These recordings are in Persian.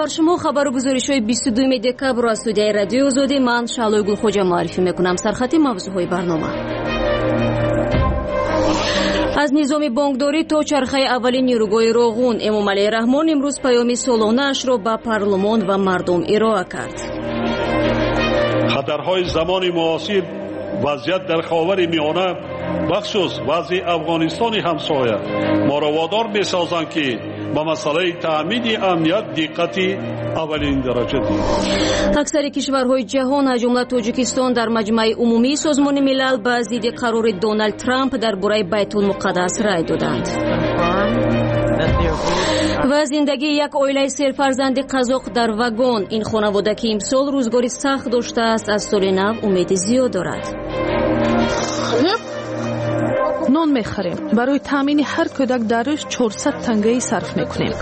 بر شما خبر و گزارش‌های 22 دکبر از استودیوی رادیو آزادی. من شعله گلخوجه معرفی میکنم. سرخط موضوعهای برنامه: از نظام بانکداری تا چرخه اولین نیروگاه روغون، امامعلی رحمان امروز پیام سالانه‌اش را به پارلمان و مردم ارائه کرد. خطرهای زمان معاصر، وضعیت در خاور میانه بخصوص وضع افغانستان همسایه ما را وادار می‌سازند که با مسئله تأمین امنیت دقتی اولین درجه دهیم. اکثر کشورهای جهان از جمله تاجیکستان در مجمع عمومی سازمان ملل به ضد قرار دونالد ترامپ درباره بیت المقدس رای دادند. و زندگی یک عائله سرفرزند قزاق در واگن. این خانواده که امسال روزگاری سخت داشته است از سال نو امید زیاد دارد. نان می‌خریم. برای تامین هر کودک در روز 400 تنگه صرف می‌کنیم.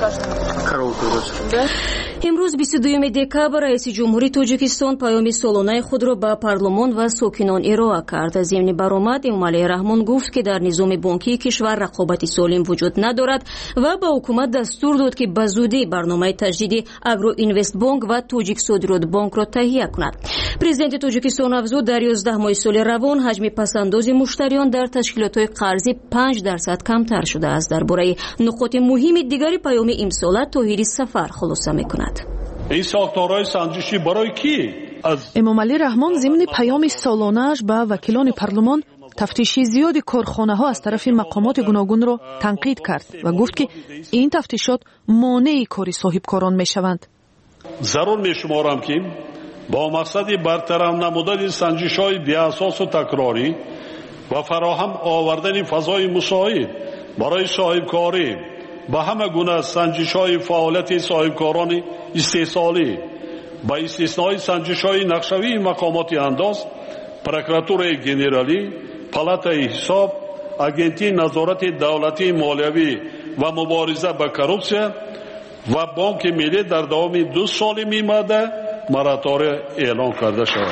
امروز 22 دکبر رئیس جمهوری تاجیکستان پیام سالانه خود را به پارلمان و ساکنان ارائه کرد. ضمن برآمد امامعلی رحمان گفت که در نظام بانکی کشور رقابت سالم وجود ندارد و به حکومت دستور داد که به زودی برنامه تجدید اگرو اینوست بانک و تاجیک صادرات بانک را تهیه کند. پرزیدنت تاجیکستان افزود در 11 ماه سال روان حجم پس‌انداز مشتریان در تشکیلات‌های قرضی 5% کمتر شده است. درباره نکات مهم دیگری پیام امسال طاهری سفر خلاصه می‌کند. این ساختارهای سنجشی برای کی؟ امامعلی رحمان ضمن پیام سالانه‌اش به وکیلان پارلمان تفتیش زیاد کارخانه‌ها از طرف مقامات گوناگون را تنقید کرد و گفت که این تفتیشات مانع کار صاحبکاران می‌شوند. ضرور می‌شمارم که با مقصد برطرف نمودن سنجش‌های بی‌اساس و تکراری و فراهم آوردن فضای مساعد برای صاحبکاری با همه گونه سنجش‌های فعالیت صاحبکاران استحصالی با استثنای سنجش‌های نقشه‌ای مقامات انداز، پروکراتور گنرالی، پالاتای حساب، اگنتی نظارت دولتی مالیوی و مبارزه با کروپسیا و بانک ملی در دوام 2 سال میماده مراتع اعلام کرده شود.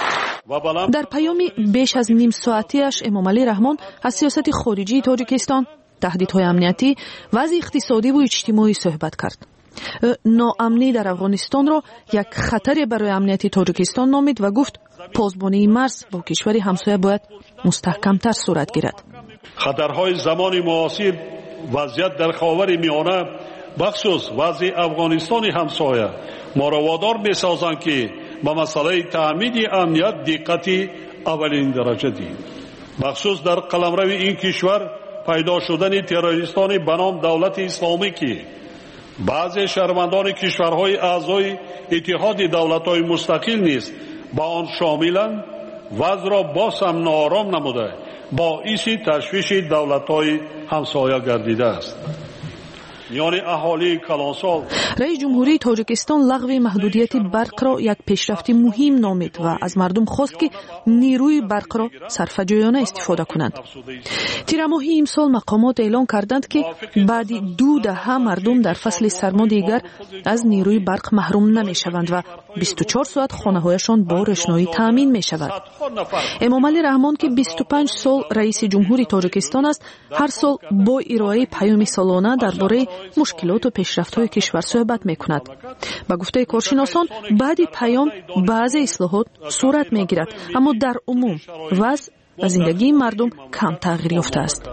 در پیامی بیش از نیم ساعتیش امامعلی رحمان از سیاست خارجی تاجیکستان، تهدیدهای امنیتی، وضع اقتصادی و اجتماعی صحبت کرد. ناامنی در افغانستان را یک خطر برای امنیت تاجیکستان نامید و گفت پاسبانی مرز با کشوری همسایه باید مستحکمتر صورت گیرد. خطرهای زمان معاصر، وضعیت در خاور میانه بخصوص وضع افغانستان همسایه ما را وادار می‌سازند که با مسئله تأمین امنیت دقتی اولین درجه دهیم. بخصوص در قلمرو این کشور پیدا شدن تروریستان به نام دولت اسلامی که بعضی شهروندان کشورهای اعضای اتحاد دولت‌های مستقل نیز با آن شاملند، وضع را باز هم ناآرام نموده باعث تشویش دولت‌های همسایه گردیده است. یعنی اهالی کلانسال. رئیس جمهوری تاجیکستان لغو محدودیت برق را یک پیشرفت مهم نامید و از مردم خواست که نیروی برق را صرفه‌جویانه استفاده کنند. تیر ماه امسال مقامات اعلام کردند که بعد 2 دهه مردم در فصل سرما دیگر از نیروی برق محروم نمی‌شوند و 24 ساعت خانه‌هایشان با روشنایی تامین می‌شود. امامعلی رحمان که 25 سال رئیس جمهوری تاجیکستان است، هر سال با ارائه پیام سالانه درباره مشکلات و پیشرفت‌های کشور صحبت می‌کند. با گفته کارشناسان بعد پیام بعضی اصلاحات صورت می‌گیرد، اما در عموم وضع و زندگی مردم کم تغییر یافته است.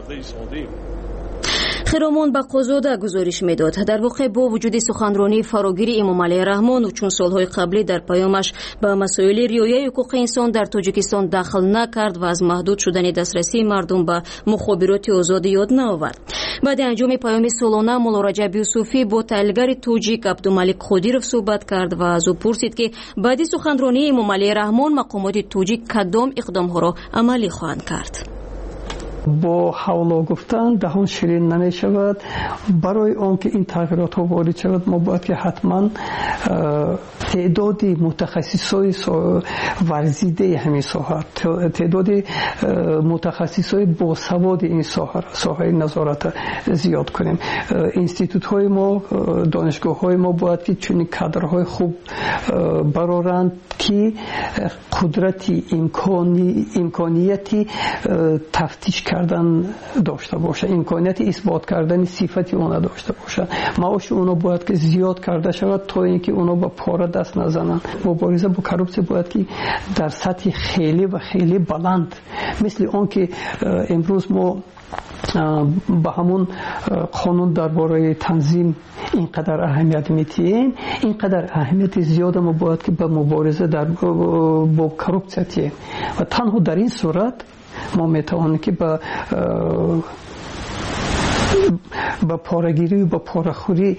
خرامان به قضاده گزارش میداد. در واقع با وجود سخنرانی فراگیر امامعلی رحمان و چون سالهای قبلی در پیامش به مسائل رعایت حقوق انسان در تاجیکستان دخل نکرد و از محدود شدن دسترسی مردم به مخابرات آزاد یاد نآورد. بعد انجام پیام سالانه مولا رجب یوسفی با تحلیلگر تاجیک عبدالملک خدیرов صحبت کرد و از او پرسید که بعد سخنرانی امامعلی رحمان مقامات تاجیک کدام اقدام‌ها را عملی خواهند کرد. با حوالا گفتن دهان شیرین نمی شود. برای آنکه این تغییرات ها وارد شود ما باید که حتما تعدادی متخصصای ورزیده همین ساحه، تعدادی متخصصای باسواد این ساحه نظارت زیاد کنیم. اینستیتوت های ما، دانشگاه های ما باید که چنین کادرهای خوب برآورند که قدرتی امکانیتی تفتیش کردن داشته باشه، امکانیت اثبات کردن صفت اونا داشته باشه. معاش اونا باید که زیاد کرده شود تا اینکه اونا با پاره دست نزنن. مبارزه با کروپسی باید که در سطح خیلی و خیلی بلند، مثل آن که امروز ما با همون قانون درباره تنظیم اینقدر اهمیت میتیم، اینقدر اهمیت زیاد ما باید که به مبارزه با کروپسی و تنها در این صورت ما میتوانیم که با پاره‌گیری و با پاره‌خوری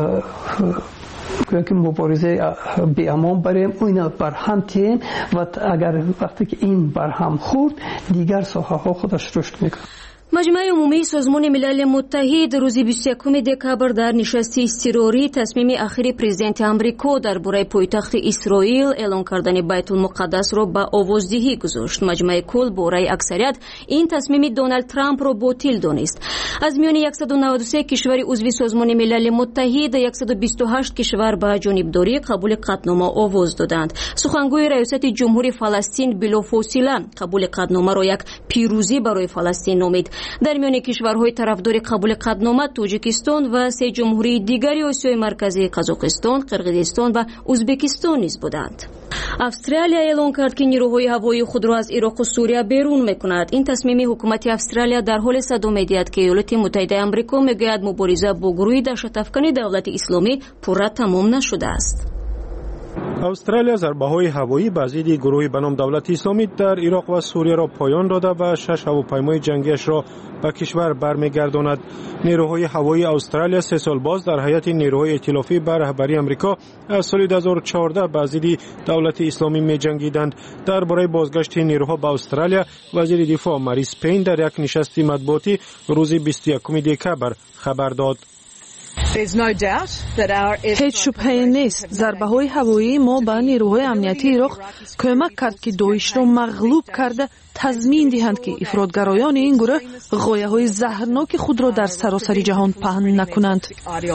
که مبارزه به امان بریم، اینا برهم تیم و اگر وقتی که این برهم خورد دیگر ساحه ها خودش رشد میکنه. مجمع عمومی سازمان ملل متحد روز 21 دکامبر در نشست اضطراری تصمیم اخیر پرزیدنت آمریکا درباره پایتخت اسرائیل اعلان کردن بیت المقدس را به آوازدهی گذاشت. مجمع کل با رأی اکثریت این تصمیم دونالد ترامپ را باطل دانست. از میان 193 کشور عضو سازمان ملل متحد 128 کشور به جانبداری قبول قطعنامه آواز دادند. سخنگوی ریاست جمهوری فلسطین بلافاصله قبول قطعنامه را یک پیروزی برای فلسطین نامید. در میان کشورهای طرفدار قبول قطعنامه تاجیکستان و سه جمهوری دیگری آسیای مرکزی قزاقستان، قرقیزستان و ازبکستان نیز بودند. استرالیا اعلام کرد که نیروهای هوایی خود را از عراق و سوریه بیرون می‌کند. این تصمیم حکومت استرالیا در حال صدمه می‌دهد که ایالات متحده آمریکا می‌گوید مبارزه با گروه دهشت‌افکن دولت اسلامی پورا تمام نشده است. استرالیا ضربه‌های هوایی به ضد گروهی به نام دولت اسلامی در عراق و سوریه را پایان داده و 6 هواپیمای جنگیش را به کشور برمیگرداند. نیروهای هوایی استرالیا 3 سال باز در هیئت نیروهای ائتلافی به رهبری آمریکا از سال 2014 به ضد دولت اسلامی می‌جنگیدند. درباره بازگشت نیروها به استرالیا وزیر دفاع مریس پین در یک نشست مطبوعاتی روز 21 دکامبر خبر داد. هیچ شبهه‌ای نیست ضربه‌های هوایی ما به نیروهای امنیتی عراق کمک کرد که داعش را مغلوب کرده تضمین دهند که افراطگرایان این گروه غایه‌های زهرناک خود را در سراسر جهان پهن نکنند.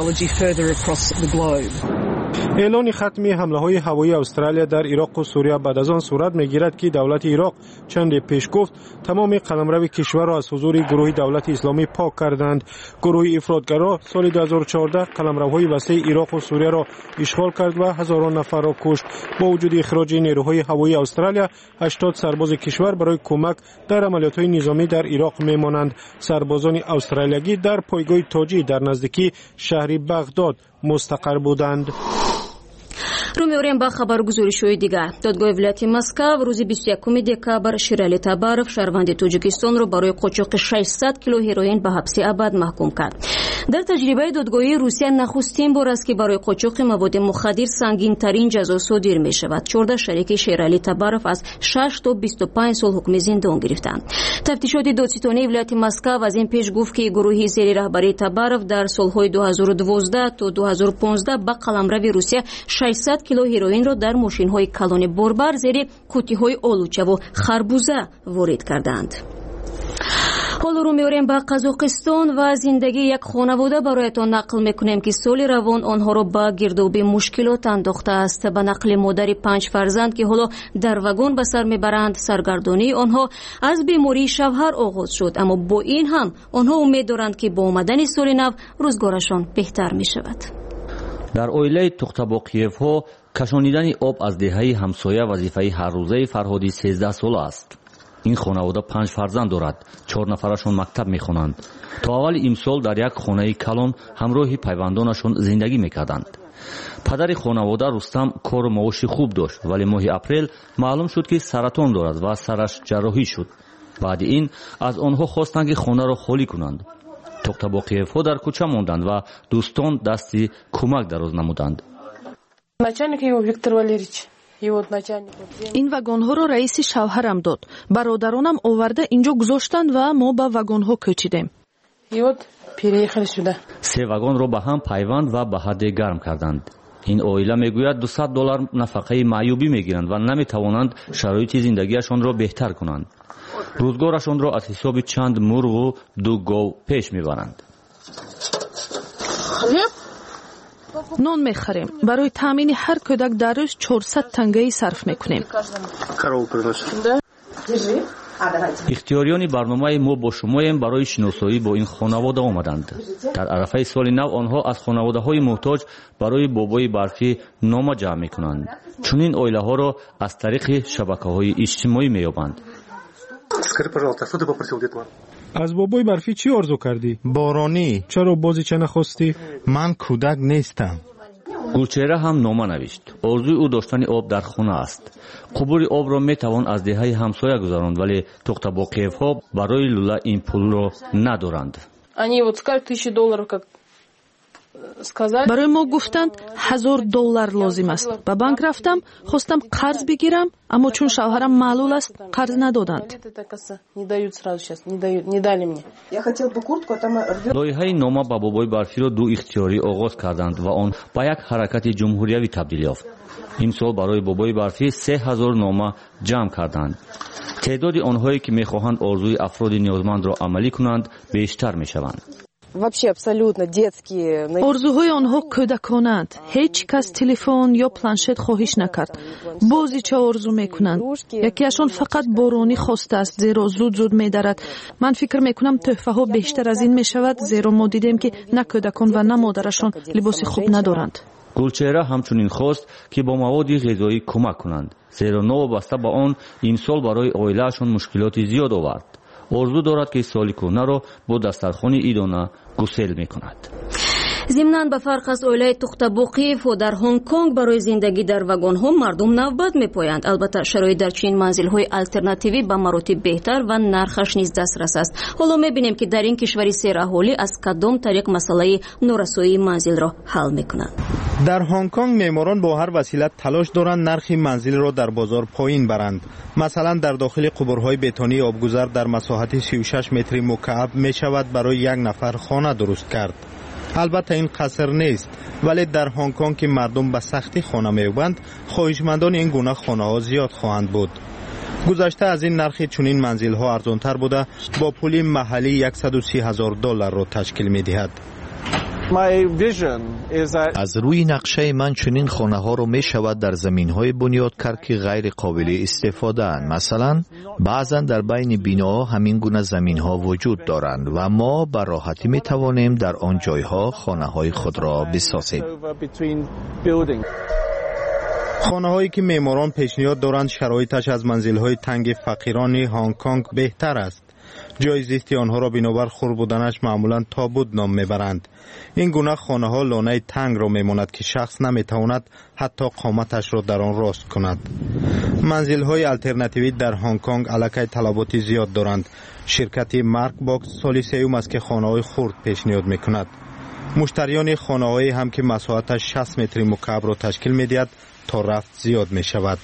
اعلان ختم حمله‌های هوایی استرالیا در عراق و سوریه بعد از آن صورت می‌گیرد که دولت عراق چند پیش گفت تمام قلمرو کشور را از حضور گروه دولت اسلامی پاک کردند. گروه افراطگرا سال 2014 قلمروهای وسیع عراق و سوریه را اشغال کرد و هزاران نفر را کشت. با وجود اخراج نیروهای هوایی استرالیا 80 سرباز کشور برای کمک در عملیات‌های نظامی در عراق می‌مانند. سربازان استرالیایی در پایگاه تاجی در نزدیکی شهر بغداد مستقر بودند. رو می‌آوریم با خبرگزاری‌های دیگر. دادگاه ولایت مسکو روز 21 دکامبر شیرالی تبارف شهروند تاجیکستان را برای قاچاق 600 کیلو هروئین به حبس ابد محکوم کرد. در تجربه دادگاهی روسیه نخستین بار است که برای قاچاق مواد مخدر سنگین‌ترین جزا صادر می‌شود. 14 شریک شیرالی تبارف از 6 تا 25 سال حکم زندان گرفتند. تفتیشات دادستانی ولایت مسکو از این پیش گفت که گروهی زیر رهبری تبارف در سال‌های 2012 تا 2015 به قلمرو روسیه 600 کیلو هروئین را در ماشین‌های کلان باربر زیر قوطی‌های آلوچه و خربوزه وارد کردند. حالا رو می‌آوریم به قزاقستان و زندگی یک خانواده برایتان نقل می‌کنیم که سال روان آنها را به گرداب مشکلات انداخته است. به نقل مادر 5 فرزند که حالا در واگن به سر می‌برند سرگردانی آنها از بیماری شوهر آغاز شد، اما با این هم آنها امید دارند که با آمدن سال نو روزگارشان بهتر می‌شود. در اویله تخت‌باقیف‌ها کشانیدن آب از دهه همسایه وظیفه هر روزه فرهادی 13 ساله است. این خانواده 5 فرزند دارد. 4 نفرشون مکتب میخوانند. تا اول امسال در یک خانه کلان همراه پیوندانشون زندگی میکردند. پدر خانواده رستم کار و معاش خوب داشت، ولی ماه اپریل معلوم شد که سرطان دارد و سرش جراحی شد. بعد این از آنها خواستند که خانه را خالی کنند. تخت‌باقیف‌ها در کوچه ماندند و دوستان دستی کمک دراز نمودند. این واگن‌ها را رئیس شوهرم داد. برادرانم آورده اینجا گذاشتند و ما به واگن‌ها کوچیدیم. 3 واگن را به هم پیوند و به حد گرم کردند. این عائله میگوید $200 نفقه معیوبی میگیرند و نمیتوانند شرایط زندگیشان را بهتر کنند. روزگارشان را از حساب چند مرغ و 2 گاو پیش میبرند. نان میخریم. برای تامین هر کودک در روز 400 تنگه صرف میکنیم. ихтиёриёни барномаи мо бо шумоем барои шиносоӣ бо ин хонавода омаданд. дар арафаи соли нав онҳо аз хонаводаҳои муҳтоҷ барои бобои барфӣ нома ҷамъ мекунанд. чунин оилаҳоро аз тариқи шабакаҳои иҷтимоӣ меёбанд. аз бобои барфӣ чӣ орзу кардӣ? боронӣ. чаро бозича нахостӣ? ман кӯдак нестам. гулчеҳра ҳам нома навишт. орзуи ӯ доштани об дар хона аст. қубури обро метавон аз деҳаи ҳамсоя гузаронд, вале тухтабоқиевҳо барои лула ин пулро надоранд. барои мо гуфтанд $1000 лозим аст. ба банк рафтам, хостам қарз бигирам, аммо чун шавҳарам маълул аст, қарз надоданд. лоиҳаи нома ба бобои барфиро ду ихтиёрӣ оғоз карданд ва он ба як ҳаракати ҷумҳуриявӣ табдил ёфт. имсол барои бобои барфӣ 3000 нома ҷамъ карданд. теъдоди онҳое ки мехоҳанд орзуи афроди ниёзмандро амалӣ кунанд бештар мешаванд. орзуҳои онҳо кӯдаконаанд. ҳеҷ кас телефон ё планшет хоҳиш накард. бозича орзу мекунанд. якеашон фақат боронӣ хостааст, зеро зуд медарад. ман фикр мекунам тӯҳфаҳо бештар аз ин мешавад, зеро мо дидем ки на кӯдакон ва на модарашон либоси хуб надоранд. гулчеҳра ҳамчунин хост ки бо маводи ғизоӣ кӯмак кунанд, зеро новобаста ба он имсол барои оилаашон мушкилоти зиёд овард. орзу дорад ки соли кӯҳнаро бо дастархони идона гусел мекунад. зимнан ба фарқ аз оилаи тухтабоқиевҳо дар Ҳонг-Конг барои зиндагӣ дар вагонҳо мардум навбат мепоянд. албатта шароит дар чунин манзилҳои алтернативӣ ба маротиб беҳтар ва нархаш низ дастрас аст. ҳоло мебинем ки дар ин кишвари сераҳолӣ аз кадом тариқ масъалаи норасоии манзилро ҳал мекунанд. дар Ҳонг-Конг меъморон бо ҳар васила талош доранд нархи манзилро дар бозор поин баранд. масалан дар дохили қубурҳои бетонии обгузар дар масоҳати 36 метри мукааб мешавад барои як нафар хона дуруст кард. албатта ин қаср нест, вале дар Ҳонг-Конг ки мардум ба сахтӣ хона меёбанд, хоҳишмандони ин гуна хонаҳо зиёд хоҳанд буд. гузашта аз ин нархи чунин манзилҳо арзонтар буда, бо пули маҳаллӣ $130,000 ташкил медиҳад. аз рӯи нақшаи ман чунин хонаҳоро мешавад дар заминҳои бунёд кард ки ғайри қобили истифодаанд. масалан, баъзан дар байни биноҳо ҳамин гуна заминҳо вуҷуд доранд ва мо ба роҳатӣ метавонем дар он ҷойҳо хонаҳои худро бисозем. хонаҳое ки меъморон пешниҳод доранд шароиташ аз манзилҳои танги фақирони Ҳонг-Конг беҳтар аст. ҷои зисти онҳоро бинобар хур буданаш маъмулан тобут ном мебаранд. ин гуна хонаҳо лонаи тангро мемонад ки шахс наметавонад ҳатто қоматашро дар он рост кунад. манзилҳои алтернативӣ дар Ҳонг-Конг аллакай талаботи зиёд доранд. ширкати Маркбокс соли сеюм аст ки хонаҳои хурд пешниҳод мекунад. муштариёни хонаҳое ҳам ки масоҳаташ 60 метри мукаабро ташкил медиҳад, то рафт зиёд мешавад.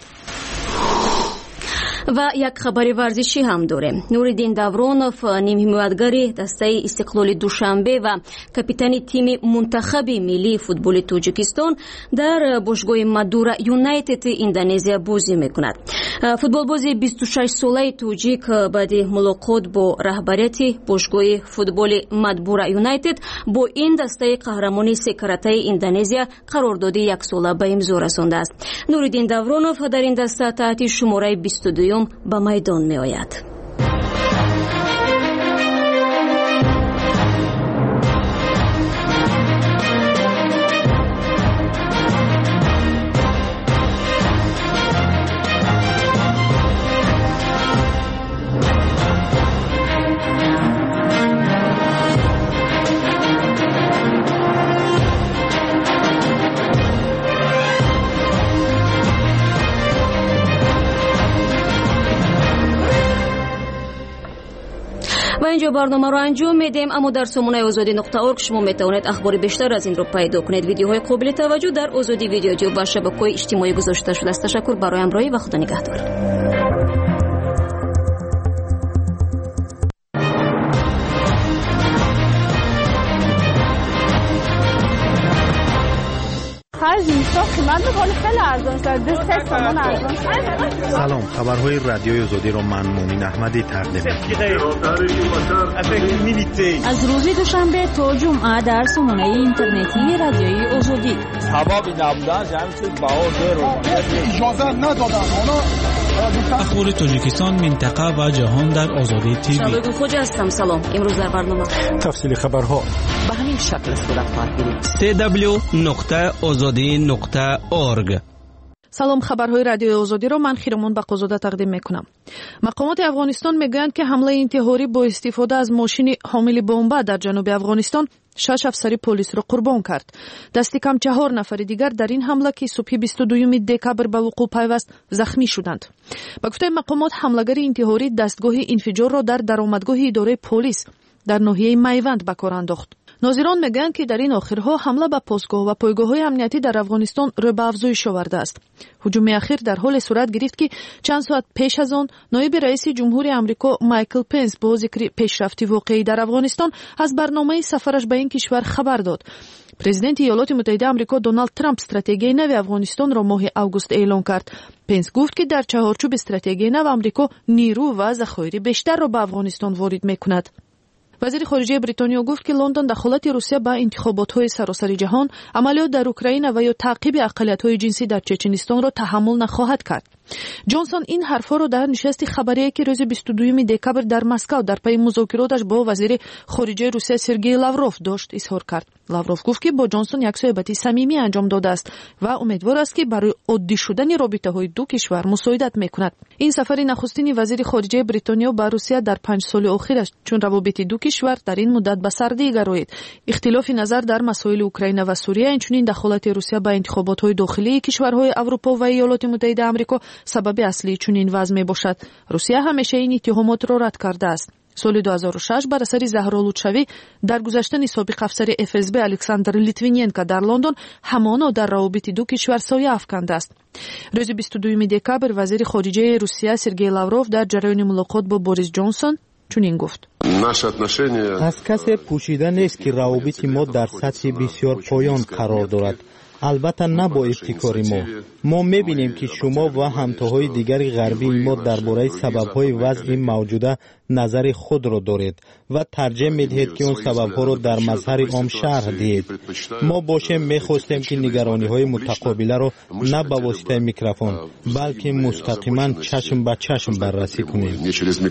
ва як хабари варзишӣ ҳам дорем. Нуриддин Давронов, нимҳимоятгари дастаи Истиқлоли Душанбе ва капитани тими мунтахаби миллии футболи Тоҷикистон дар бошгоҳи Мадура Юнайтеди Индонезия бозӣ мекунад. футболбози 26-солаи тоҷик баъди мулоқот бо раҳбарияти бошгоҳи футболи Мадбура Юнайтед бо ин дастаи қаҳрамони секаратаи Индонезия қарордоди яксола ба имзо расондааст. Нуриддин Давронов дар ин даста таҳти шумораи 22 ба майдон меояд. و اینجا برنامه رو انجام میدیم، اما در سامانه azadi.org شما میتوانید اخبار بیشتر از این رو پیدا کنید. ویدیوهای قابل توجه در آزادی ویدیو و شبکه‌های اجتماعی گذاشته شده است. تشکر برای همراهی و خدا نگهدار. سلام، خبرهای رادیوی آزادی رو من مومین احمدی تقدیم می‌کنم. از روز دوشنبه تا جمعه در سامانه اینترنتی رادیوی آزادی. سبب نبودن جمع شد بهار رو اجازه ندادن. اخبار تاجیکستان، منطقه و جهان در آزادی تیوی. شباب خوج هستم. سلام. امروز در برنامه تفصیل خبرها به همین شکل صورت خواهد گرفت. www.azadi.org. سلام، خبرهای رادیو آزادی را من خیرمون بقازاده تقدیم میکنم. مقامات افغانستان میگویند که حمله انتحاری با استفاده از ماشین حامل بمب در جنوب افغانستان 6 افسر پلیس را قربان کرد. دستی کم 4 نفر دیگر در این حمله که صبح 22 دکبر به وقوع پیوست زخمی شدند. با گفته مقامات حمله‌گر انتحاری دستگاه انفجار را در درآمدگاه اداره پلیس در ناحیه میوند به کار انداخت. ناظران میگویند که در این آخرها حمله به پاسگاه و پایگاه‌های امنیتی در افغانستان رو به افزایش آورده است. هجوم اخیر در حال صورت گرفت که چند ساعت پیش از آن نایب رئیس جمهور آمریکا مایکل پنس با ذکر پیشرفت واقعی در افغانستان از برنامه سفرش به این کشور خبر داد. پرزیدنت ایالات متحده آمریکا دونالد ترامپ استراتژی نو افغانستان را ماه اوگوست اعلام کرد. پنس گفت که در چهارچوب استراتژی نو آمریکا نیرو و ذخایر بیشتر را به افغانستان وارد می‌کند. وزیر خارجه بریتانیا گفت که لندن دخالت روسیه به انتخابات‌های سراسر جهان، عملیات در اوکراین و یا تعقیب اقلیت‌های جنسی در چچنستان را تحمل نخواهد کرد. جانسون این حرفا را در نشست خبری که روز 22 دکبر در مسکو در پی مذاکراتش با وزیر خارجه روسیه سرگئی لاوروف داشت اظهار کرد. لاوروف گفت که با جانسون یک صحبت صمیمی انجام داده است و امیدوار است که برای عادی شدن رابطه‌های دو کشور مساعدت می‌کند. این سفر نخستین وزیر خارجه بریتانیا به روسیه در 5 سال اخیر است، چون روابط دو کشور در این مدت به سردی گرایید. اختلاف نظر در مسائل اوکراین و سوریه، همچنین دخالت روسیه به انتخابات‌های داخلی کشورهای اروپا و ایالات متحده آمریکا سبب اصلی چنین وضع میباشد. روسیه همیشه این اتهامات را رد کرده است. سال 2006 بر اثر زهرآلودشوی در گذشتن سابق افسر FSB الکساندر لیتوینینکا در لندن همانا در روابط دو کشور سایه افکنده است. روز 22 دکبر وزیر خارجه روسیه سرگئی لاوروف در جریان ملاقات با بوریس جانسون چنین گفت: از کسی پوشیده نیست که روابط ما در سطح بسیار پایان قرار دارد. البته نه با ابتکار ما می‌بینیم که شما و همتاهای دیگر غربی ما درباره سبب‌های وضع موجوده نظر خود را دارید و ترجیح می‌دهید که اون سبب‌ها را در مظهر عام شرح دهید. ما باشه می‌خواستیم که نگرانی‌های متقابله را نه به واسطه میکروفون بلکه مستقیما چشم به چشم بررسی کنیم.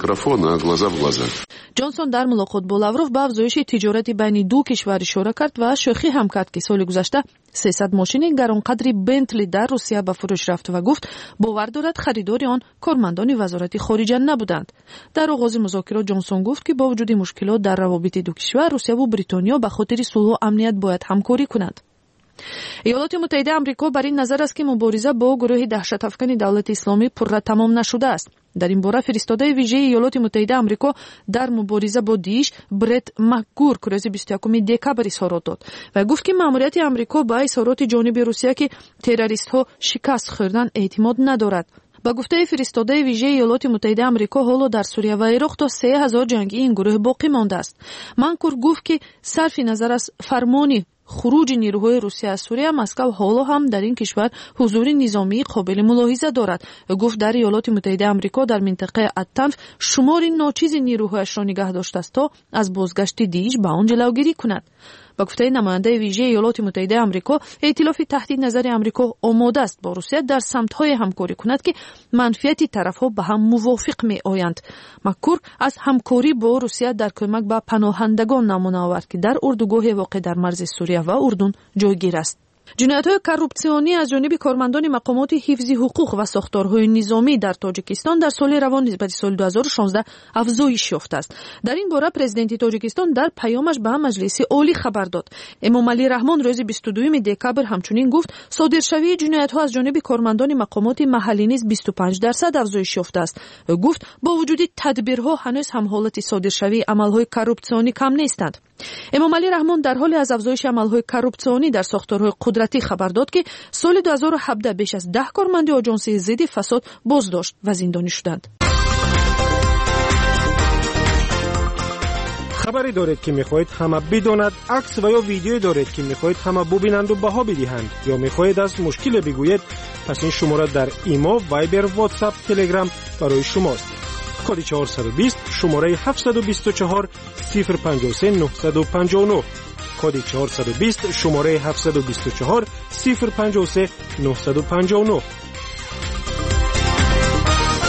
جانسون در ملاقات با لاوروف به افزایش تجارت بین دو کشور اشاره کرد و شوخی هم کرد که سال گذشته 300 ماشین گرانقدری بنتلی در روسیه به فروش رفت و گفت باور دارد خریدار آن کارمندان وزارت خارجه نبودند. در آغاز مذاکرات جانسون گفت که با وجود مشکلات در روابط دو کشور، روسیه و بریتانیا به خاطر صلح و امنیت باید همکاری کنند. ایالات متحده آمریکا بر این نظر است که مبارزه با گروه دهشت‌افکن دولت اسلامی پررا تمام نشده است. در این باره فرستاده ویژه ایالات متحده آمریکا در مبارزه با داعش برت مکگورک روز 21 دکبر اظهارات داد و گفت که ماموریت آمریکا به اظهارات جانب روسیه که تروریست‌ها شکست خوردن اعتماد ندارد. با گفته فرستاده ویژه ایالات متحده آمریکا حالا در سوریه و عراق تا 3000 جنگی این گروه باقی مانده است. مکگورک گفت که صرف نظر از فرمانی خروج نیروهای روسیه از سوریه، مسکو حالا هم در این کشور حضور نظامی قابل ملاحظه دارد. گفت در ایالات متحده آمریکا در منطقه التنف شمار ناچیز نیروهایش را نگه داشته است تا از بازگشت داعش به آن جلوگیری کند. با گفته نماینده ویژه ایالات متحده آمریکا، ائتلاف تحت نظر آمریکا آماده است با روسیه در سمت‌های همکاری کند که منفعت طرف‌ها به هم موافق می‌آیند. مکگورک از همکاری با روسیه در کمک به پناهندگان نمونه آورد که در اردوگاه واقع در مرز سوریه و اردن جایگیر است. جنایت‌های کورپسیونی از جانب کارمندان مقامات حفظ حقوق و ساختارهای نظامی در تاجیکستان در سال روان نسبت سال 2016 افزایش یافته است. در این باره پرزیدنت تاجیکستان در پیامش به مجلس عالی خبر داد. امامعلی رحمان روز 22 دکبر همچنین گفت صادرشوی جنایت‌ها از جانب کارمندان مقامات محلی نیز 25% افزایش یافته است. گفت با وجود تدبیرها هنوز هم حالت صادرشوی عمل‌های کورپسیونی کم نیستند. امامعلی رحمان در حال از افزایش عمل‌های کورپسیونی در ساختارهای قدرتی خبر داد که سال 2017 بیش از 10 کارمند آژانس ضد فساد بازداشت و زندانی شدند. خبری دارید که میخواهید همه بداند، عکس و یا ویدیویی دارید که میخواهید همه ببینند و بها بدهند، یا میخواهید از مشکل بگویید، پس این شماره در ایما، وایبر، واتساپ، تلگرام برای شماست. کد 420 شماره 724 053 959. کد 420 شماره 724 053 959.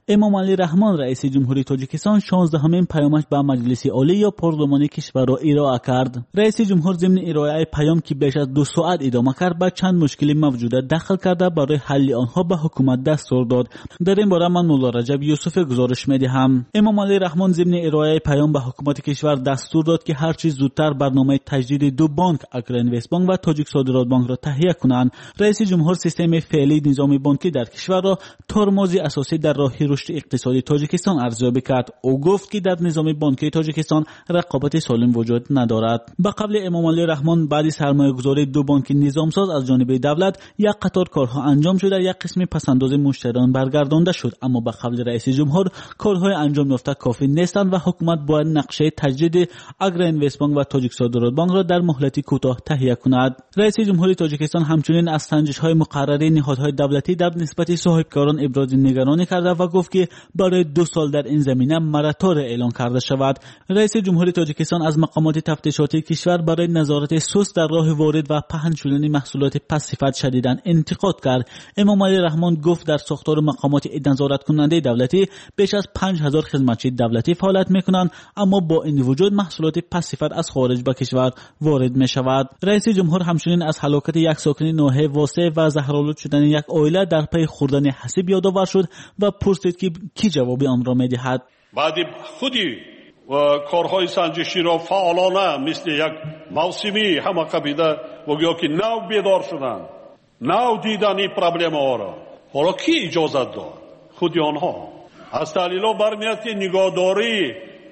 امامعلی رحمان رئیس جمهوری تاجیکستان 16مین پیامش به مجلس عالی یا پارلمان کشور را ارائه کرد. رئیس جمهور ضمن ارائه پیام که بیش از 2 ساعت ادامه کرد به چند مشکل موجوده دخل کرده برای حل آنها به حکومت دستور داد. در این باره من مولا رجب یوسف گزارش می‌دهم. امامعلی رحمان ضمن ارائه پیام به حکومت کشور دستور داد که هر چیز زودتر برنامه تجدید 2 بانک اگرینوست بانک و تاجیک صادرات بانک را تهیه کنند. رئیس جمهور سیستم فعلی نظام بانکی در کشور را ترمز اساسی در راه رشد اقتصادی تاجیکستان ارزیابی کرد. او گفت که در نظام بانکی تاجیکستان رقابت سالم وجود ندارد. به قبل امامعلی رحمان بعد سرمایه‌گذاری 2 بانک نظامساز از جانب دولت یک قطار کارها انجام شده، یک قسم پسنداز مشتریان برگردانده شد، اما به قبل رئیس جمهور کارهای انجام یافته کافی نیستند و حکومت باید نقشه تجدید اگرینوست بانک و تاجیک صادرات بانک را در مهلت کوتاه تهیه کند. رئیس جمهوری تاجیکستان همچنین از سنجش‌های مقرره نهادهای دولتی در نسبت صاحبکاران ابراز نگرانی کرده و گفت که برای 2 سال در این زمینه مراتور اعلان کرده شود. رئیس جمهوری تاجیکستان از مقامات تفتیشاتی کشور برای نظارت سست در راه وارد و پهن شدن محصولات پس‌صفت شدیداً انتقاد کرد. امامعلی رحمان گفت در ساختار مقامات نظارت کننده دولتی بیش از 5000 خدمتچی دولتی فعالیت می‌کنند، اما با این وجود محصولات پس‌صفت از خارج به کشور وارد می‌شود. رئیس جمهور همچنین از هلاکت یک ساکن ناحیه واسع و زهرآلود شدن یک عائله در پی خوردن حسیب یادآور شد و پرسید که کی جواب آن را می‌دهد. بعد خودی و کارهای سنجشی را فعالانه مثل یک موسمی همه قبیله و که نو بیدار شدند، نو دیدن این پرابلم ها را حالا کی اجازت داد؟ خودی آنها. از تحلیل‌ها برمیاد که نگهداری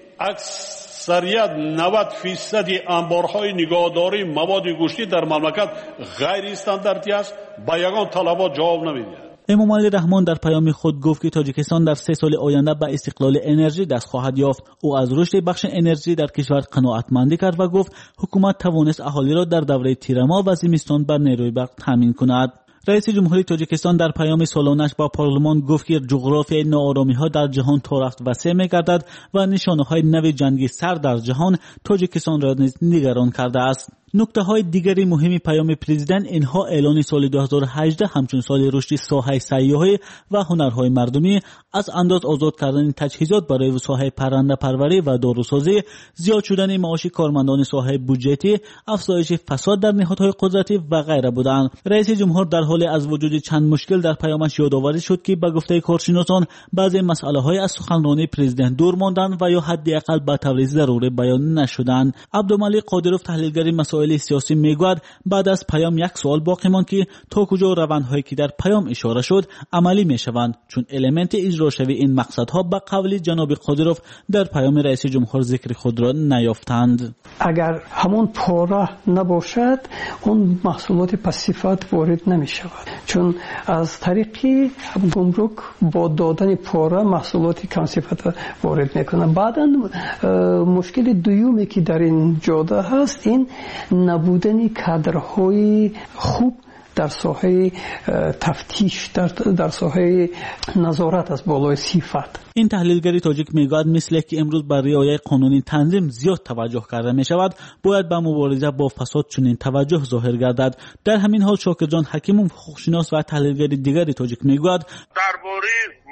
اکثریت 90% انبارهای نگهداری مواد گوشتی در مملکت غیر استانداردی است، به یگان طلبات جواب نمی‌دهد. امامعلی رحمان در پیام خود گفت که تاجیکستان در 3 سال آینده به استقلال انرژی دست خواهد یافت. او از رشد بخش انرژی در کشور قناعتمندی کرد و گفت حکومت توانست اهالی را در دوره تیره‌ماه و زمستان بر نیروی برق تامین کند. رئیس جمهوری تاجیکستان در پیام سالانش با پارلمان گفت که جغرافیای ناآرامی‌ها در جهان تا رفت وسیع می‌گردد و نشانه‌های نو جنگ سرد در جهان تاجیکستان را نگران کرده است. نکته‌های دیگری مهم پیام پرزیدنت اینها اعلان سال 2018 همچون سال رشد ساحه سیاحی و هنرهای مردمی، از انداز آزاد کردن تجهیزات برای ساحه پرنده پروری و داروسازی، زیاد شدن معاش کارمندان ساحه بودجتی، افزایش فساد در نهادهای قدرتی و غیره بودند. رئیس جمهور در حال از وجود چند مشکل در پیامش یادآوری شد که به گفته کارشناسان بعضی مسئله‌های از سخنرانی پرزیدنت دور ماندند و یا حداقل به طور ضروری بیان نشدند. عبدالملیک قادروف تحلیلگر مسائل سیاسی میگوید بعد از پیام یک سوال باقی ماند که تا کجا روندهایی که در پیام اشاره شد عملی میشوند، چون المنت اجرا شوی این مقصدها به قول جناب قادروف در پیام رئیس جمهور ذکر خود را نیافتند. اگر همون پاره نباشد اون محصولات پس‌صفت وارد نمی شود، چون از طریق گمرک با دادن پاره محصولات کم صفت وارد میکنن. بعداً مشکل دومی که در این جاده هست این نبودن کادرهای خوب در ساحه تفتیش، در ساحه نظارت از بالای صفت. این تحلیلگری تاجیک میگوید مثل که امروز بر رعایت قانون تنظیم زیاد توجه کرده می شود، باید به مبارزه با فساد چنین توجه ظاهر گردد. در همین حال شاکرجان حکیموف حقوقشناس و تحلیلگر دیگری تاجیک میگوید درباره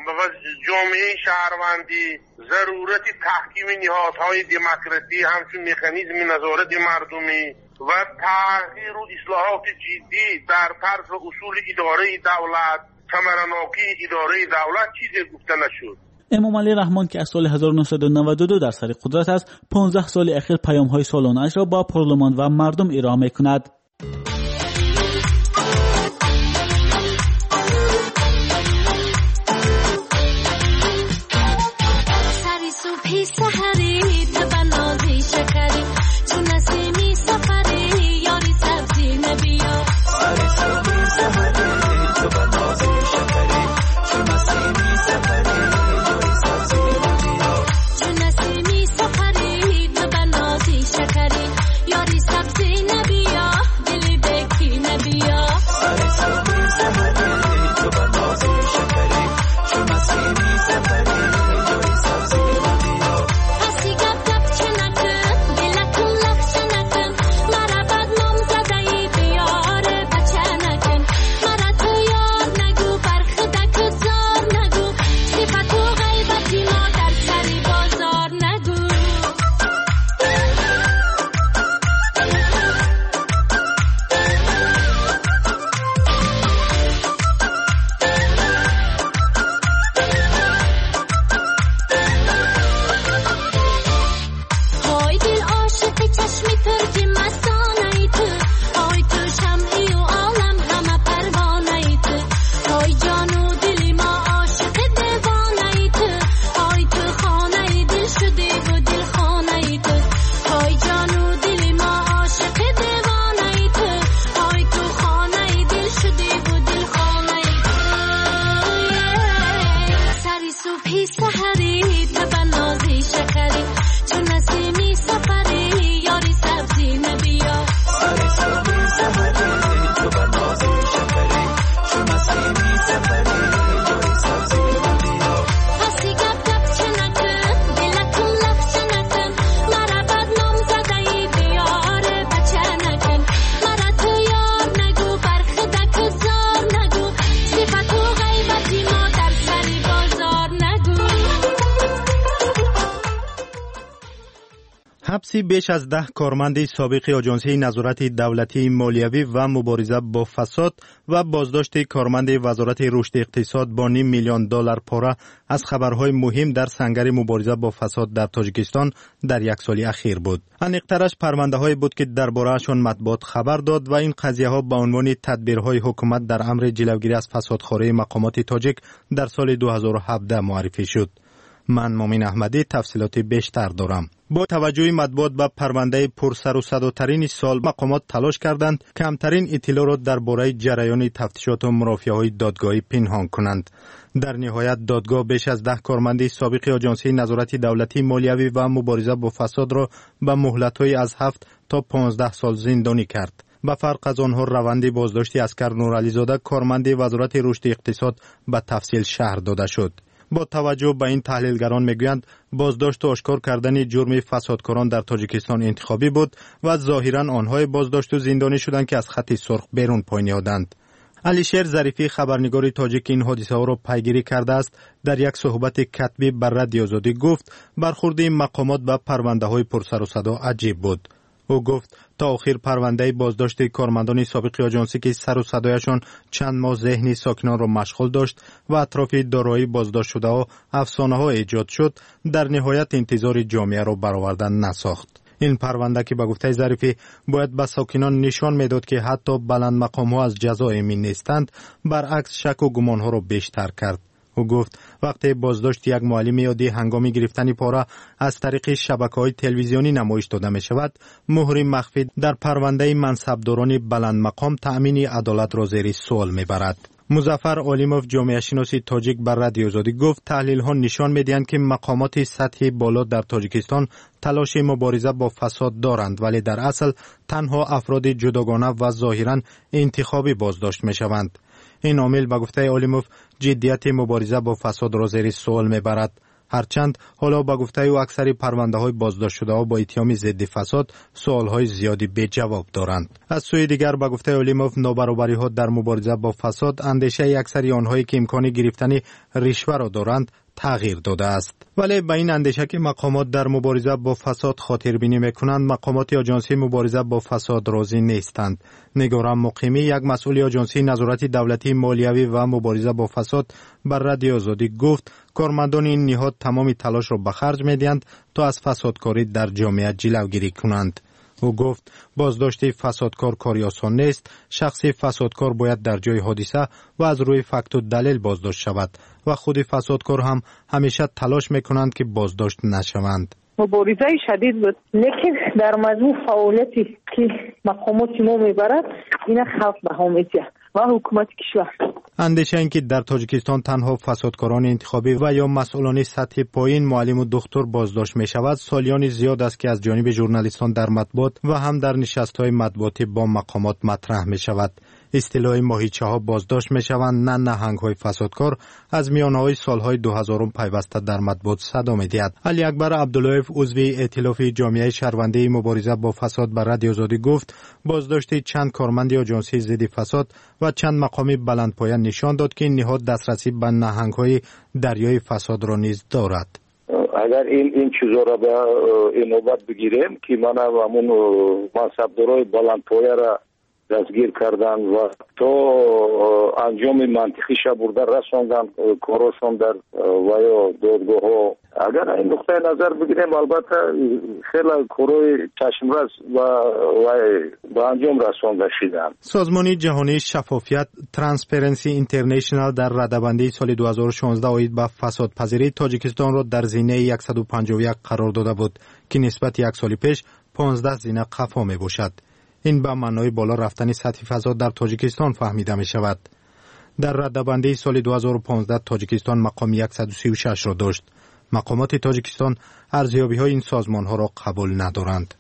جامعه شهروندی ضرورت تحکیم نهادهای دموکراسی همچون مکانیزم نظارت مردمی و تغییر و اصلاحات جدی در طرز و اصول اداره دولت، کمرناکی اداره دولت چیزی گفته نشد. امامعلی رحمان که از سال 1992 در سر قدرت است، 15 سال اخیر پیام‌های سالانه‌اش را با پارلمان و مردم ارائه می‌کند. صبحی سحری تبنازی شکری چون نسیمی سفری یاری سبزی نبیا سری صبحی سحری تبنازی شکری چون نسیمی سفری یاری سبزی نبیا پسی گپ گپ چنکن دلتون لف چنکن مرا بد نام زدهی بیاره بچه نکن مرا تو یار نگو برخدک زار نگو صفت و غیبتی ما در سری بازار نگو. حبسی بیش از 10 کارمند سابق آژانسی نظارت دولتی مالیوی و مبارزه با فساد و بازداشت کارمند وزارت رشد اقتصاد با $500,000 پاره از خبرهای مهم در سنگر مبارزه با فساد در تاجیکستان در یک سال اخیر بود. انیقترش پرونده‌هایی بود که درباره‌شان مطبوعات خبر داد و این قضیه‌ها به عنوان تدبیرهای حکومت در امر جلوگیری از فسادخوری مقامات تاجیک در سال 2017 معرفی شد. من مومن احمدی تفصیلات بیشتر دارم. با توجه مطبوعات به پرونده پرسر و صداترین سال مقامات تلاش کردند کمترین اطلاع را درباره جریان تفتیشات و مرافعه‌های دادگاهی پنهان کنند. در نهایت دادگاه بیش از 10 کارمند سابق آژانسی نظارت دولتی مالیوی و مبارزه با فساد را به مهلت‌های از 7 تا 15 سال زندانی کرد. به فرق از آنها روند بازداشت اسکر نورعلیزاده کارمند وزارت رشد اقتصاد به تفصیل شرح داده شد. با توجه به این تحلیلگران میگویند بازداشت و آشکار کردن جرم فسادکاران در تاجیکستان انتخابی بود و ظاهرا آنهای بازداشت و زندانی شدند که از خط سرخ بیرون پای نهادند. علیشیر ظریفی خبرنگار تاجیک این حادثه ها را پیگیری کرده است. در یک صحبت کتبی بر رادیو آزادی گفت برخورد این مقامات به پرونده های پرسر و صدا عجیب بود. او گفت تا آخر پرونده بازداشت کارمندان سابق آژانسی که سر و صدایشان چند ماه ذهن ساکنان را مشغول داشت و اطراف دارایی بازداشت شده ها افسانه ها ایجاد شد در نهایت انتظار جامعه را برآورده نساخت. این پرونده که به گفته ظریفی باید به ساکنان نشان میداد که حتی بلند مقام ها از جزا امین نیستند، برعکس شک و گمان ها را بیشتر کرد. او گفت وقتی بازداشت یک معلم یادی هنگام گرفتن پاره از طریق شبکه‌های تلویزیونی نمایش داده می شود، مهر مخفی در پرونده منصبداران بلند مقام تأمین عدالت را زیر سوال می برد. مظفر علیموف جامعه شناسی تاجیک بر رادیو آزادی گفت تحلیل ها نشان می‌دهند که مقامات سطحی بالا در تاجیکستان تلاش مبارزه با فساد دارند، ولی در اصل تنها افراد جداگانه و ظاهراً انتخابی بازداشت می‌شوند. این عامل به گفته علیموف جدیت مبارزه با فساد را زیر سوال می‌برد. هرچند حالا به گفته او اکثر پرونده های بازداشت شده ها با اتهام ضد فساد سوال های زیادی به جواب دارند. از سوی دیگر به گفته علیموف نابرابری ها در مبارزه با فساد اندیشه اکثر آنهایی که امکان گرفتن رشوه را دارند تغییر داده است. ولی به این اندیشه که مقامات در مبارزه با فساد خاطربینی میکنند، مقامات آژانسی مبارزه با فساد راضی نیستند. نگارم مقیمی یک مسئول آژانسی نظارت دولتی مالیوی و مبارزه با فساد بر رادیو آزادی گفت کارمندان این نهاد تمام تلاش را به خرج میدهند تا از فسادکاری در جامعه جلوگیری کنند. او گفت بازداشت فسادکار کاری آسان نیست. شخص فسادکار باید در جای حادثه و از روی فکت و دلیل بازداشت شود و خود فسادکار هم همیشه تلاش میکنند که بازداشت نشوند. مبارزه شدید بود، لیکن در مجموع فعالیتی که مقامات ما میبرد اینا خلق بها میده و حکومت کشور. اندیشه این که در تاجیکستان تنها فسادکاران انتخابی و یا مسئولان سطح پایین معلم و دکتر بازداشت می شود سالیان زیاد است که از جانب ژورنالیستان در مطبوعات و هم در نشست‌های مطبوعاتی با مقامات مطرح می شود. اصطلاح ماهیچه ها بازداشت می شوند، نه نهنگ های فسادکار از میانهای سالهای 2000 پیوسته در مطبوعات صدا می دهد. علی اکبر عبداللهیف عضو ائتلاف جامعه شهرونده مبارزه با فساد بر رادیو آزادی گفت بازداشت چند کارمند آژانسی ضد فساد و چند مقام بلندپایه نشان داد که این نهاد دسترسی به نهنگ های دریای فساد را نیز دارد. اگر این چیزا را به این نوبت بگیریم که من همون منصبدارای بلندپایه را دستگیر کردن و تا انجام منطقی شب برده رساندن کاراشون در و یا دادگاه ها. اگر این نقطه نظر بگیریم البته خیلی کارهای چشمرس و به انجام رسانده شدن. سازمان جهانی شفافیت ترانسپرنسی اینترنشنال در رده‌بندی سال 2016 آید به فسادپذیری تاجیکستان را در زینه 151 قرار داده بود که نسبت یک سال پیش 15 زینه قفا می باشد. این به معنای بالا رفتن سطح فساد در تاجیکستان فهمیده می شود. در رده‌بندی سال 2015 تاجیکستان مقام 136 را داشت. مقامات تاجیکستان ارزیابی‌های این سازمان‌ها را قبول ندارند.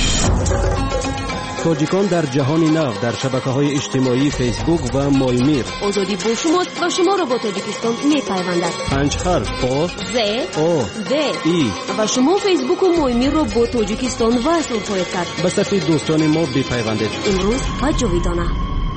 تاجیکان در جهان نو در شبکه‌های اجتماعی فیسبوک و مایمیر. آزادی با شماست و شما را با تاجیکستان می‌پیوندد. 5 حرف آ ز او د ای و شما فیسبوک و مایمیر را با تاجیکستان وصل خواهید کرد. به صفحه دوستان ما بپیوندید. امروز و جاویدانه.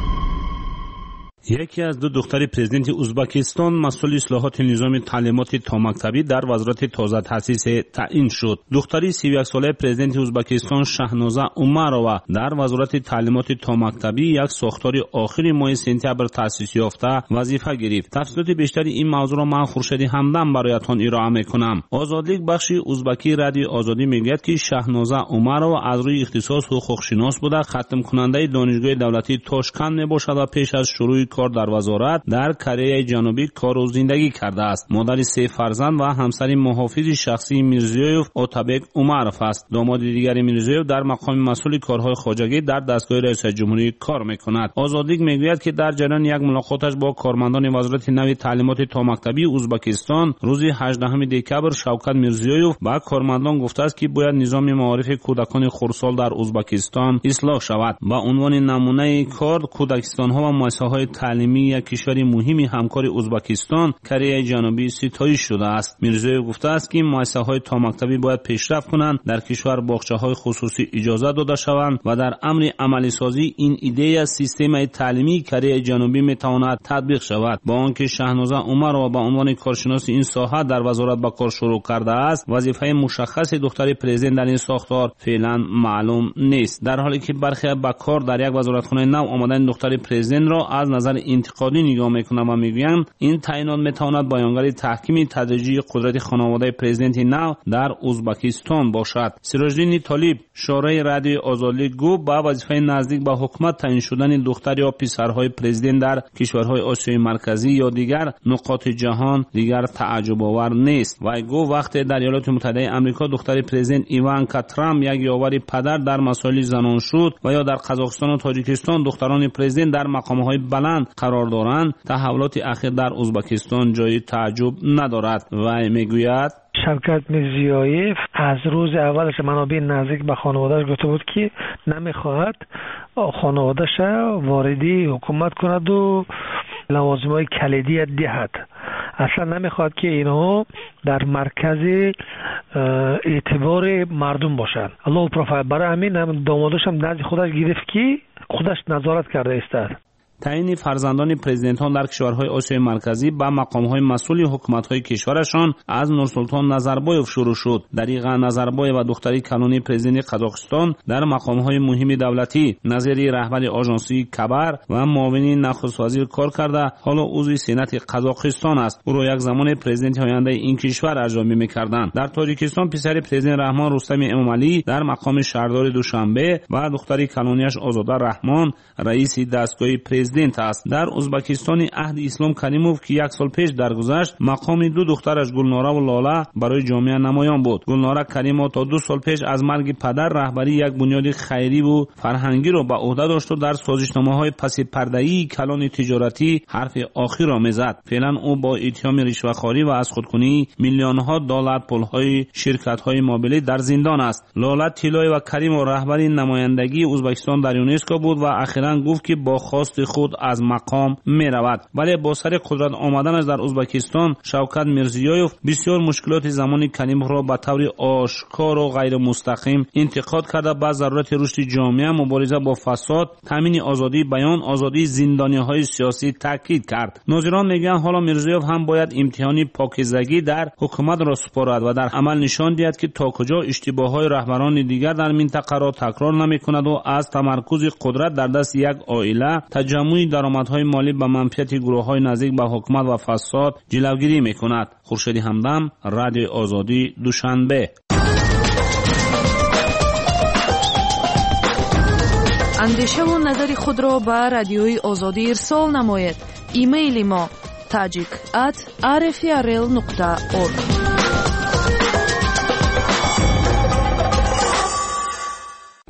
یکی از دو دختر پرزیدنت ازبکستان مسئول اصلاحات نظام تعلیمات تا مکتبی در وزارت تازه تأسیس تعیین شد. دختری 31 ساله پرزیدنت ازبکستان شهنازه اومارова در وزارت تعلیمات تا مکتبی یک ساختار آخر ماه سپتامبر تأسیس یافته وظیفه گرفت. تفصیلات بیشتری این موضوع را من خورشید همدم برایتان ارائه میکنم. آزادلیگ بخش ازبکی رادیو آزادی میگوید که شهنازه اومارova از روی اختصاص حقوق شناس بوده، ختم کننده دانشگاه دولتی تاشکند میباشد و پیش از شروع کار در وزارت در کره جنوبی کار و زندگی کرده است. مادر 3 فرزند و همسر محافظ شخصی میرزیوف اوتابک اومارov است. داماد دیگر میرزیوف در مقام مسئول کارهای خواجگی در دستگاه رئیس جمهوری کار میکند. آزادلیگ میگوید که در جریان یک ملاقاتش با کارمندان وزارت نوی تعلیمات تا مکتبی ازبکستان روز 18 دکبر شوکت میرزیوف با کارمندان گفته است که باید نظام معارف کودکان خردسال در ازبکستان اصلاح شود. با عنوان نمونه کار کودکستان‌ها و مؤسسه‌های تعلیمی یک کشور مهمی همکار ازبکستان کره جنوبی ستایش شده است. میرزیوف گفته است که مؤسسه‌های تا مکتبی باید پیشرفت کنند، در کشور باغچه‌های خصوصی اجازه داده شوند و در امر عملی سازی این ایده از سیستم تعلیمی کره جنوبی میتواند تطبیق شود. با آنکه شهنازه اومارova با عنوان کارشناس این ساحه در وزارت به کار شروع کرده است، وظیفه مشخص دختر پرزیدنت در این ساختار فعلا معلوم نیست. در حالی که برخی به کار در یک وزارتخانه نو آمدن دختر پرزیدنت را از نظر انتقادی نگاه میکنند و میگویند این تعیینات میتواند بیانگر تحکیم تدریجی قدرت خانواده پرزیدنت نو در ازبکستان باشد. سراج‌الدین طالب شورای رادیو آزادلیگ گفت با وظیفه نزدیک به حکومت تعیین شدن دختر یا پسرهای پرزیدنت در کشورهای آسیای مرکزی یا دیگر نقاط جهان دیگر تعجب آور نیست. و گفت وقتی در ایالات متحده آمریکا دختر پرزیدنت ایوانکا ترامپ یک یاور پدر در مسائل زنان شد و یا در قزاقستان و تاجیکستان دختران پرزیدنت در مقام‌های بلند قرار دارند، تحولات اخیر در ازبکستان جای تعجب ندارد. و میگوید شوکت میرزیویف از روز اولش منابع نزدیک به خانواده‌اش گفته بود که نمیخواهد خانواده‌اش واردی حکومت کند و لوازم‌های کلیدی دهد. اصلا نمیخواد که اینها در مرکز اعتبار مردم باشند. الله پروفایل برای همین دامادش هم نزد خودش گرفت که خودش نظارت کرده است. تعیین فرزندان پرزیدنتان در کشورهای آسیای مرکزی به مقام‌های مسئول حکومت‌های کشورشان از نورسلطان نظربایف شروع شد. دریغا نظربایف و دختری کلانی پرزیدنت قزاقستان در مقام‌های مهم دولتی نظیر رهبر آژانسی کبر و معاون نخست وزیر کار کرده، حالا عضو سنات قزاقستان است. او را یک زمان پرزیدنت آینده این کشور ارزیابی می‌کردند. در تاجیکستان پسر پرزیدنت رحمان رستم امامعلی در مقام شهردار دوشنبه و دختری کلانیش آزاده رحمان رئیس دستگاه پرزیدنت است. در ازبکستان عهد اسلام کریموف که 1 سال پیش درگذشت مقام 2 دخترش گلناره و لاله برای جامعه نمایان بود. گلناره کریموف تا 2 سال پیش از مرگ پدر رهبری یک بنیاد خیری و فرهنگی را به عهده داشت و در سازشنامه‌های پس پرده‌ای کلان تجارتی حرف آخر را میزد. فعلا او با اتهام رشوه‌خواری و از خودکنی میلیون‌ها دلار پول‌های شرکت‌های مابلی در زندان است. لاله طلای و کریموف رهبری نمایندگی ازبکستان در یونسکو بود و اخیراً گفت که با خواست خود از مقام می رود. ولی با سر قدرت آمدنش در ازبکستان شوکت میرزیویف بسیار مشکلات زمان کریموف را به طور آشکار و غیر مستقیم انتقاد کرده. با ضرورت رشد جامعه، مبارزه با فساد، تامین آزادی بیان، آزادی زندانی‌های سیاسی تاکید کرد. ناظران میگن حالا میرزیویف هم باید امتحانی پاکیزگی در حکومت را سپارد و در عمل نشان دهد که تا کجا اشتباه‌های رهبران دیگر در منطقه را تکرار نمی‌کند و از تمرکز قدرت در دست یک عائله تجمع درآمدهای مالی به منفعت گروه‌های نزدیک به حکومت و فساد جلوگیری می‌کند. خورشید همدم، رادیو آزادی، دوشنبه. اندیشه و نظر خود را به رادیوی آزادی ارسال نمایید. ایمیل ما tajik@rfrl.org.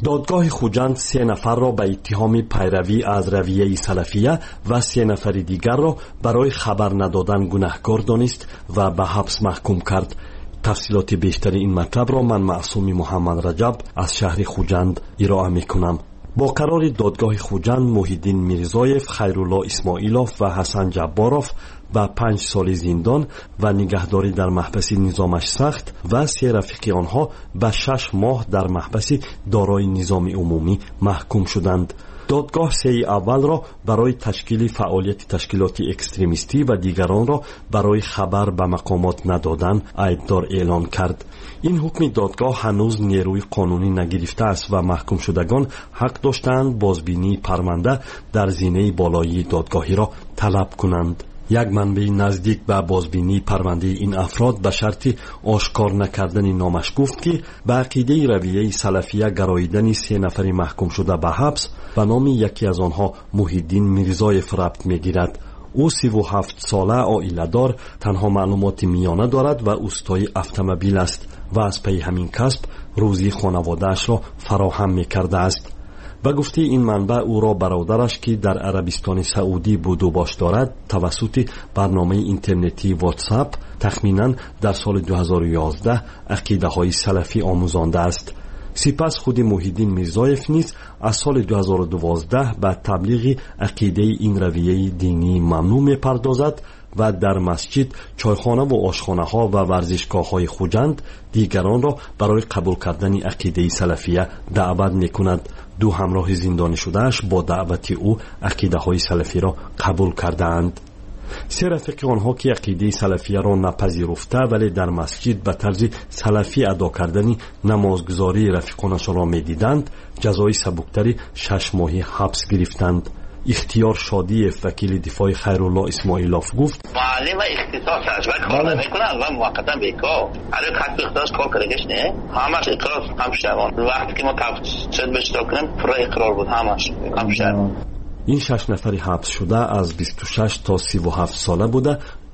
دادگاه خوجند 3 نفر را به اتهام پیروی از رویه سلفیه و 3 نفر دیگر را برای خبر ندادن گناهکار دانست و به حبس محکوم کرد. تفصیلات بیشتر این مطلب را من معصوم محمد رجب از شهر خوجند ارائه میکنم. با قرار دادگاه خوجند محیدین میرزایف، خیرالله اسماعیلوف و حسن جباروف با 5 سال زندان و نگهداری در محبس نظامش سخت و 3 رفیق آنها به 6 ماه در محبس دارای نظام عمومی محکوم شدند. دادگاه 3 اول را برای تشکیل فعالیت تشکیلات اکستریمیستی و دیگران را برای خبر به مقامات ندادن عیبدار اعلان کرد. این حکم دادگاه هنوز نیروی قانونی نگرفته است و محکوم شدگان حق داشتند بازبینی پرونده در زینه بالایی دادگاهی را طلب کنند. یک منبع نزدیک به بازبینی پرونده این افراد به شرط آشکار نکردن نامش گفت که به عقیده رویه سلفیه گراییدن 3 نفر محکوم شده به حبس و نام یکی از آنها محیدین میرزایف ربط میگیرد. او 37 ساله عائله دار، تنها معلومات میانه دارد و اوستای اتومبیل است و از پی همین کسب روزی خانواده‌اش را فراهم میکرده است. و گفته این منبع او را برادرش که در عربستان سعودی بود و باش دارد توسط برنامه اینترنتی واتساپ تخمیناً در سال 2011 عقیده های سلفی آموزانده است. سپس خود محیدین میرزایف نیز از سال 2012 به تبلیغ عقیده این رویه دینی ممنوع می‌پردازد و در مسجد، چایخانه و آشخانه ها و ورزشگاه های خوجند دیگران را برای قبول کردن عقیده سلفیه دعوت می‌کند. 2 همراه زندانی شدهش با دعوت او عقیده های سلفی را قبول کردند. 3 رفیق آنها که عقیده سلفیه را نپذیرفته ولی در مسجد به طرز سلفی ادا کردن نمازگزاری رفیقانشان را می‌دیدند، جزای سبکتری 6 ماهی حبس گرفتند. اختیار شادیف وکیل دفاع خیرالله اسماعیلوف گفت معلم و اختصاص است و کار نمیکنه و موقتا بیکار هر خط اختصاص کار کردش نه همش اقرار هم شوان وقتی که ما تفسیر بشتا کنیم پر اقرار بود همش هم شوان. این 6 نفری حبس شده از 26 تا 37 ساله بوده،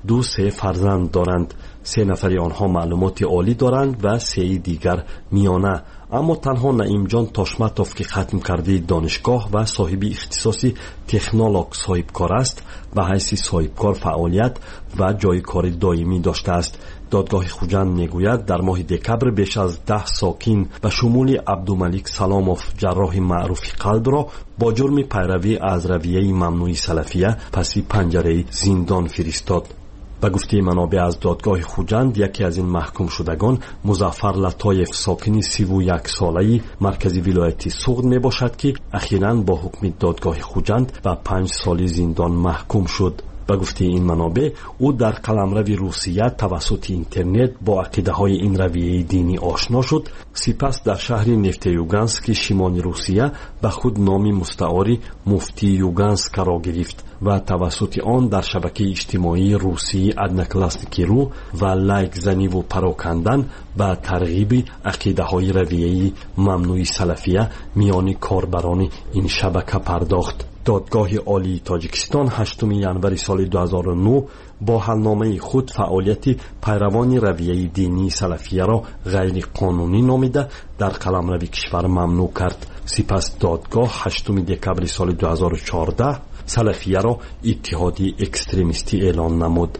2 فرزند دارند. 3 نفری آنها معلومات عالی دارند و 3 دیگر میانه. اما تنها نعیم جان تاشمتوف که ختم کرده دانشگاه و صاحب اختصاصی تکنولوژ صاحبکار است به حیث صاحبکار فعالیت و جای کار دائمی داشته است. دادگاه خوجند میگوید در ماه دکبر بیش از 10 ساکن به شمول عبدالملک سلاموف جراح معروف قلب را با جرم پیروی از رویه ممنوع سلفیه پس پنجره زندان فرستاد. به گفته منابع از دادگاه خوجند یکی از این محکوم شدگان مظفر لطایف ساکن 31 ساله‌ای مرکزی ولایت سوغد می باشد که اخیراً با حکم دادگاه خوجند به 5 سال زندان محکوم شد. به گفته این منابع او در قلمرو روسیه توسط اینترنت با عقیده های این رویه دینی آشنا شد. سپس در شهر نفت یوگانسک شمال روسیه به خود نام مستعاری مفتی یوگانسک را گرفت و توسط آن در شبکه اجتماعی روسی ادناکلاسنیکی رو و لایک زنی و پراکندن به ترغیب عقیده های رویه ممنوع سلفیه میان کاربران این شبکه پرداخت. دادگاه عالی تاجیکستان 8 ژانویه سال 2009 با حلنامه خود فعالیت پیروان رویه دینی سلفیه را غیر قانونی نامیده در قلمرو کشور ممنوع کرد. سپس دادگاه 8 دکبر سال 2014 سلفیه را اتحادی اکستریمیستی اعلان نمود.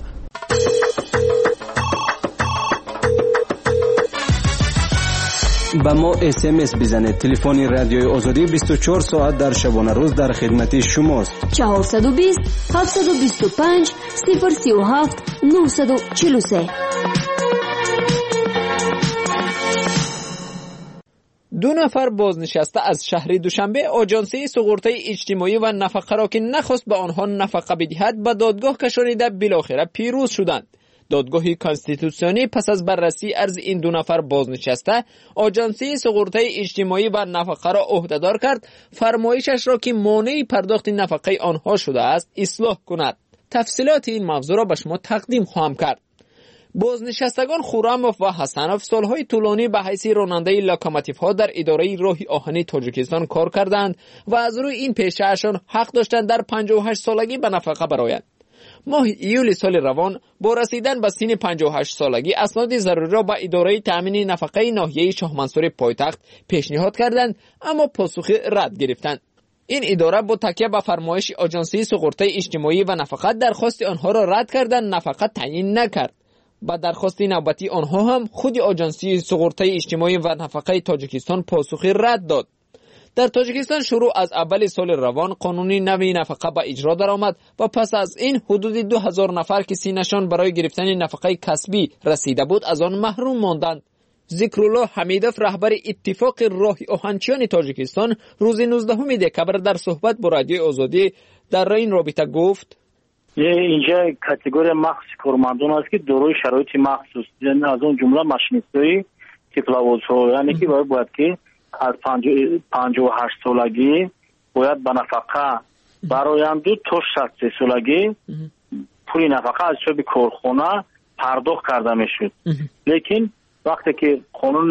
با ما SMS بزنید. تلفن رادیوی آزادی 24 ساعت در شبانه روز در خدمت شماست. 420 725 037 943. 2 نفر بازنشسته از شهر دوشنبه آژانسی سقورتای اجتماعی و نفقه را که نخواست به آنها نفقه بدهد به دادگاه کشانیده بالاخره پیروز شدند. دادگاه کانستیتوسیونی پس از بررسی عرض این 2 نفر بازنشسته آژانسی سقورتای اجتماعی و نفقه را عهدهدار کرد فرمایشش را که مانع پرداخت نفقه آنها شده است اصلاح کند. تفصیلات این موضوع را به شما تقدیم خواهم کرد. بازنشستگان خورموف و حسنوف سالهای طولانی به حیث راننده لوکوموتیو ها در اداره راه آهنی تاجیکستان کار کردند و از روی این پیشه‌شان حق داشتند در 58 سالگی به نفقه برآیند. ماه ایول سال روان با رسیدن به سن 58 سالگی اسناد ضروری را به اداره تامین نفقه ناحیه شاه منصور پایتخت پیشنهاد کردند، اما پاسخ رد گرفتند. این اداره با تکیه به فرمایش آژانسی سقورت اجتماعی و نفقه درخواست آنها را رد کردند، نفقه تعیین نکرد. با درخواست نوبتی آنها هم خود آژانسی سقورت اجتماعی و نفقه تاجیکستان پاسخ رد داد. در تاجیکستان شروع از اول سال روان قانونی نوی نفقه به اجرا درآمد و پس از این حدود 2000 نفر که سینشان برای گرفتن نفقه کسبی رسیده بود از آن محروم ماندند. ذکرالله حمیدوف رهبر اتفاق راه آهنچیان تاجیکستان روز 19 دکبر در صحبت با رادیوی آزادی در این رابطه گفت: اینجا کاتگوری مخصوص کارمندان است که دارای شرایط مخصوص، یعنی از اون جمله ماشینیستای تکلاوزها، یعنی که باید که از 58 سالگی باید به نفقه برایند تا 63 سالگی پول نفقه از چوب کارخانه پرداخت کرده میشد. لیکن وقتی که قانون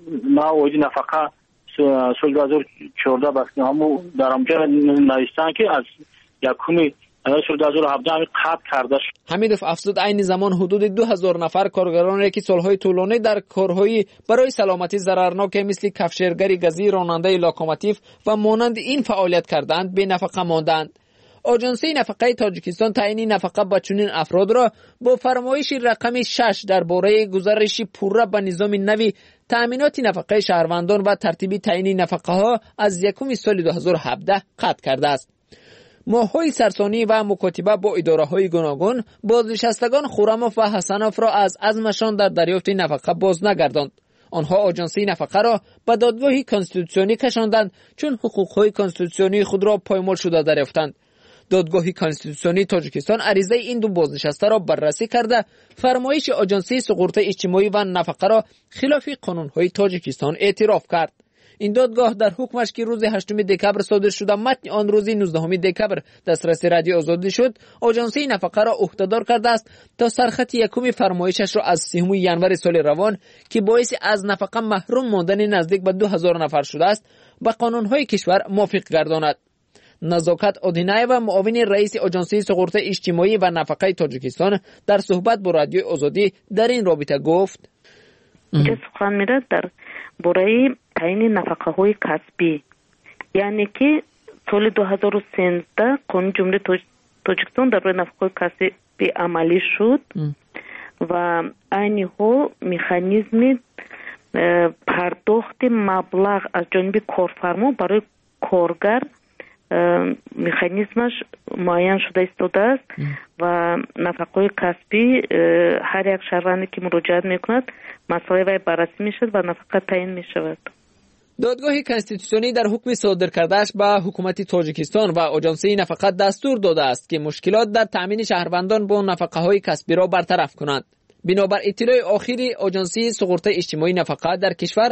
نو نفقه سال 2014 بس همو در آنجا نوشتن که از یکم سال 2017 قطع کرده شد. حمیدوف افزود عین زمان حدود 2000 نفر کارگرانی که سالهای طولانی در کارهای برای سلامتی ضررناک مثل کفشرگری گازی، راننده لوکوموتیو و مانند این فعالیت کردند به نفقه ماندند. آژانسی نفقه تاجیکستان تعیین نفقه به چنین افراد را با فرمایش رقم 6 درباره گزارش پوره به نظام نوی تأمینات نفقه شهروندان و ترتیب تعیین نفقه ها از یکم سال 2017 قطع کرده است. ماه‌های سرسانی و مکاتبه با اداره‌های گوناگون بازنشستگان خرموف و حسنوف را از عزمشان در دریافت نفقه باز نگرداند. آنها آژانسی نفقه را به دادگاه کانستیتوسیونی کشاندند چون حقوق‌های کانستیتوسیونی خود را پایمال شده دریافتند. دادگاه کانستیتوسیونی تاجیکستان عریضه این دو بازنشسته را بررسی کرده فرمایش آژانسی سقورت اجتماعی و نفقه را خلاف قانون‌های تاجیکستان اعتراف کرد. این دادگاه در حکمش که روز 8 دکبر صادر شده متن آن روز 19 دکبر دسترس رادیو آزادی شد، آژانسی نفقه را عهدهدار کرده است تا سرخط یکم فرمایشش را از 30 ژانویه سال روان که باعث از نفقه محروم ماندن نزدیک به 2000 نفر شده است به قانون‌های کشور موافق گرداند. نزاکت آدینایو معاون رئیس آژانسی سقورت اجتماعی و نفقه تاجیکستان در صحبت با رادیوی آزادی در این رابطه گفت: سخن می‌رود در برای تعیین نفقه های کسبی، یعنی که سال 2013 قانون جمهوری تاجیکستان در روی نفقه های کسبی عملی شد و عین ها مکانیزم پرداخت مبلغ از جانب کارفرما برای کارگر مکانیزمش معین شده ایستاده است و نفقه کسبی هر یک شهروندی که مراجعت میکند مسئله وی بررسی میشد و نفقه تعیین میشود. دادگاه کانستیتوسیونی در حکم صادر کردهش به حکومت تاجیکستان و آژانسی نفقه دستور داده است که مشکلات در تامین شهروندان با نفقه های کسبی را برطرف کنند. بنابر اطلاع آخری آژانسی سقورت اجتماعی نفقه در کشور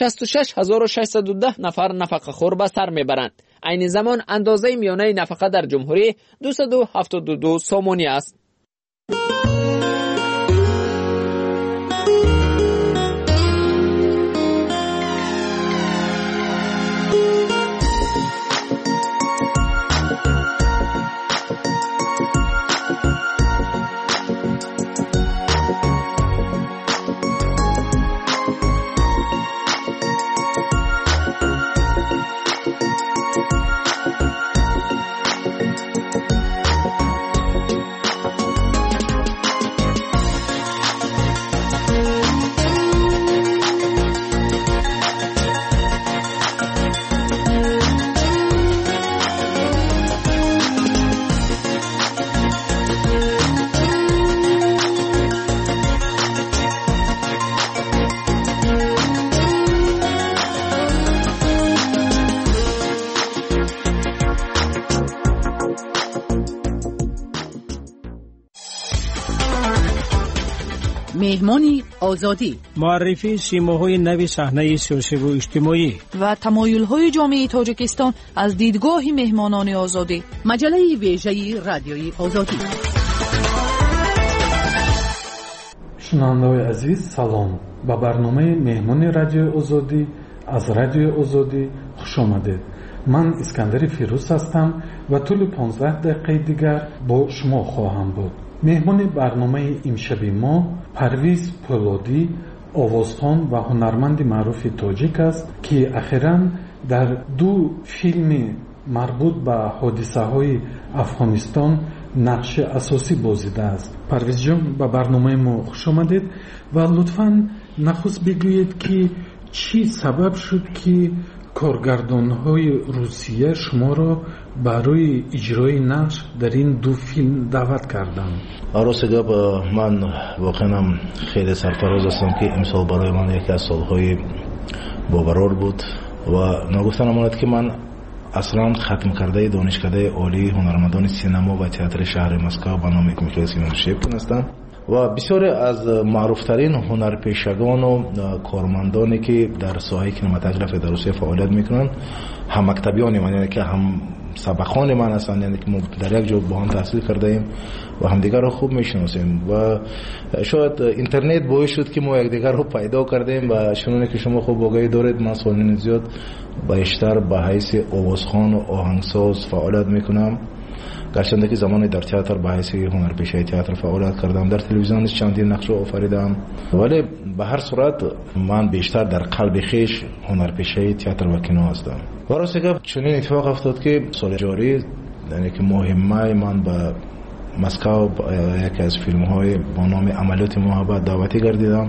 66610 نفر نفقه خور به سر میبرند. عین زمان اندازه میانه نفقه در جمهوری 272 سومانی است. مهمانی آزادی، معرفی سیماهای نوی صحنه سیاسی و اجتماعی و تمایل‌های جامعه تاجیکستان از دیدگاه مهمانان آزادی. مجله ویژه رادیوی آزادی. شنونده‌های عزیز سلام. به برنامه مهمان رادیوی آزادی از رادیوی آزادی خوش آمدید. من اسکندر فیروز هستم و طول 15 دقیقه دیگر با شما خواهم بود. مهمان برنامه امشب ما پرویز پولادی، آوازخوان و هنرمند معروف تاجیک است که اخیراً در 2 فیلم مربوط به حادثه های افغانستان نقش اساسی بازیده است. پرویز جان، به برنامه ما خوش آمدید و لطفاً نخست بگویید که چی سبب شد که کارگردان‌های روسیه شما را برای اجرای نقش در این 2 فیلم دعوت کردند؟ راست گپ، من واقعا خیلی سرفراز هستم که امسال برای من یکی از سالهای باقرار بود و نگفتن امانت که من اصلا ختم کرده دانشکده عالی هنرمندان سینما و تئاتر شهر مسکو به نام میخائیل سیمونشیفکین هستم و بسیاری از معروفترین هنرپیشگان و کارمندانی که در ساحه کینماتوگراف در روسیه فعالیت میکنن هم مکتبیان من، یعنی که هم سبقان من هستند، یعنی که ما در یک جا با هم تحصیل کرده ایم و همدیگر رو خوب میشناسیم و شاید اینترنت باعث شد که ما یکدیگر رو پیدا کردیم و چنانه که شما خوب آگاهی دارید من سالین زیاد بیشتر به حیث آوازخوان و آهنگساز فعالیت میکنم، گرچه که زمانی در تئاتر به حیث هنرپیشه تئاتر فعالیت کردم، در تلویزیون چندین نقش آفریدم، ولی به هر صورت من بیشتر در قلب خویش هنرپیشه تئاتر و کینو هستم. و راست که چنین اتفاق افتاد که سال جاری، یعنی که ماه می من به مسکو یکی از فیلم های با نام عملیات محبت دعوتی گردیدم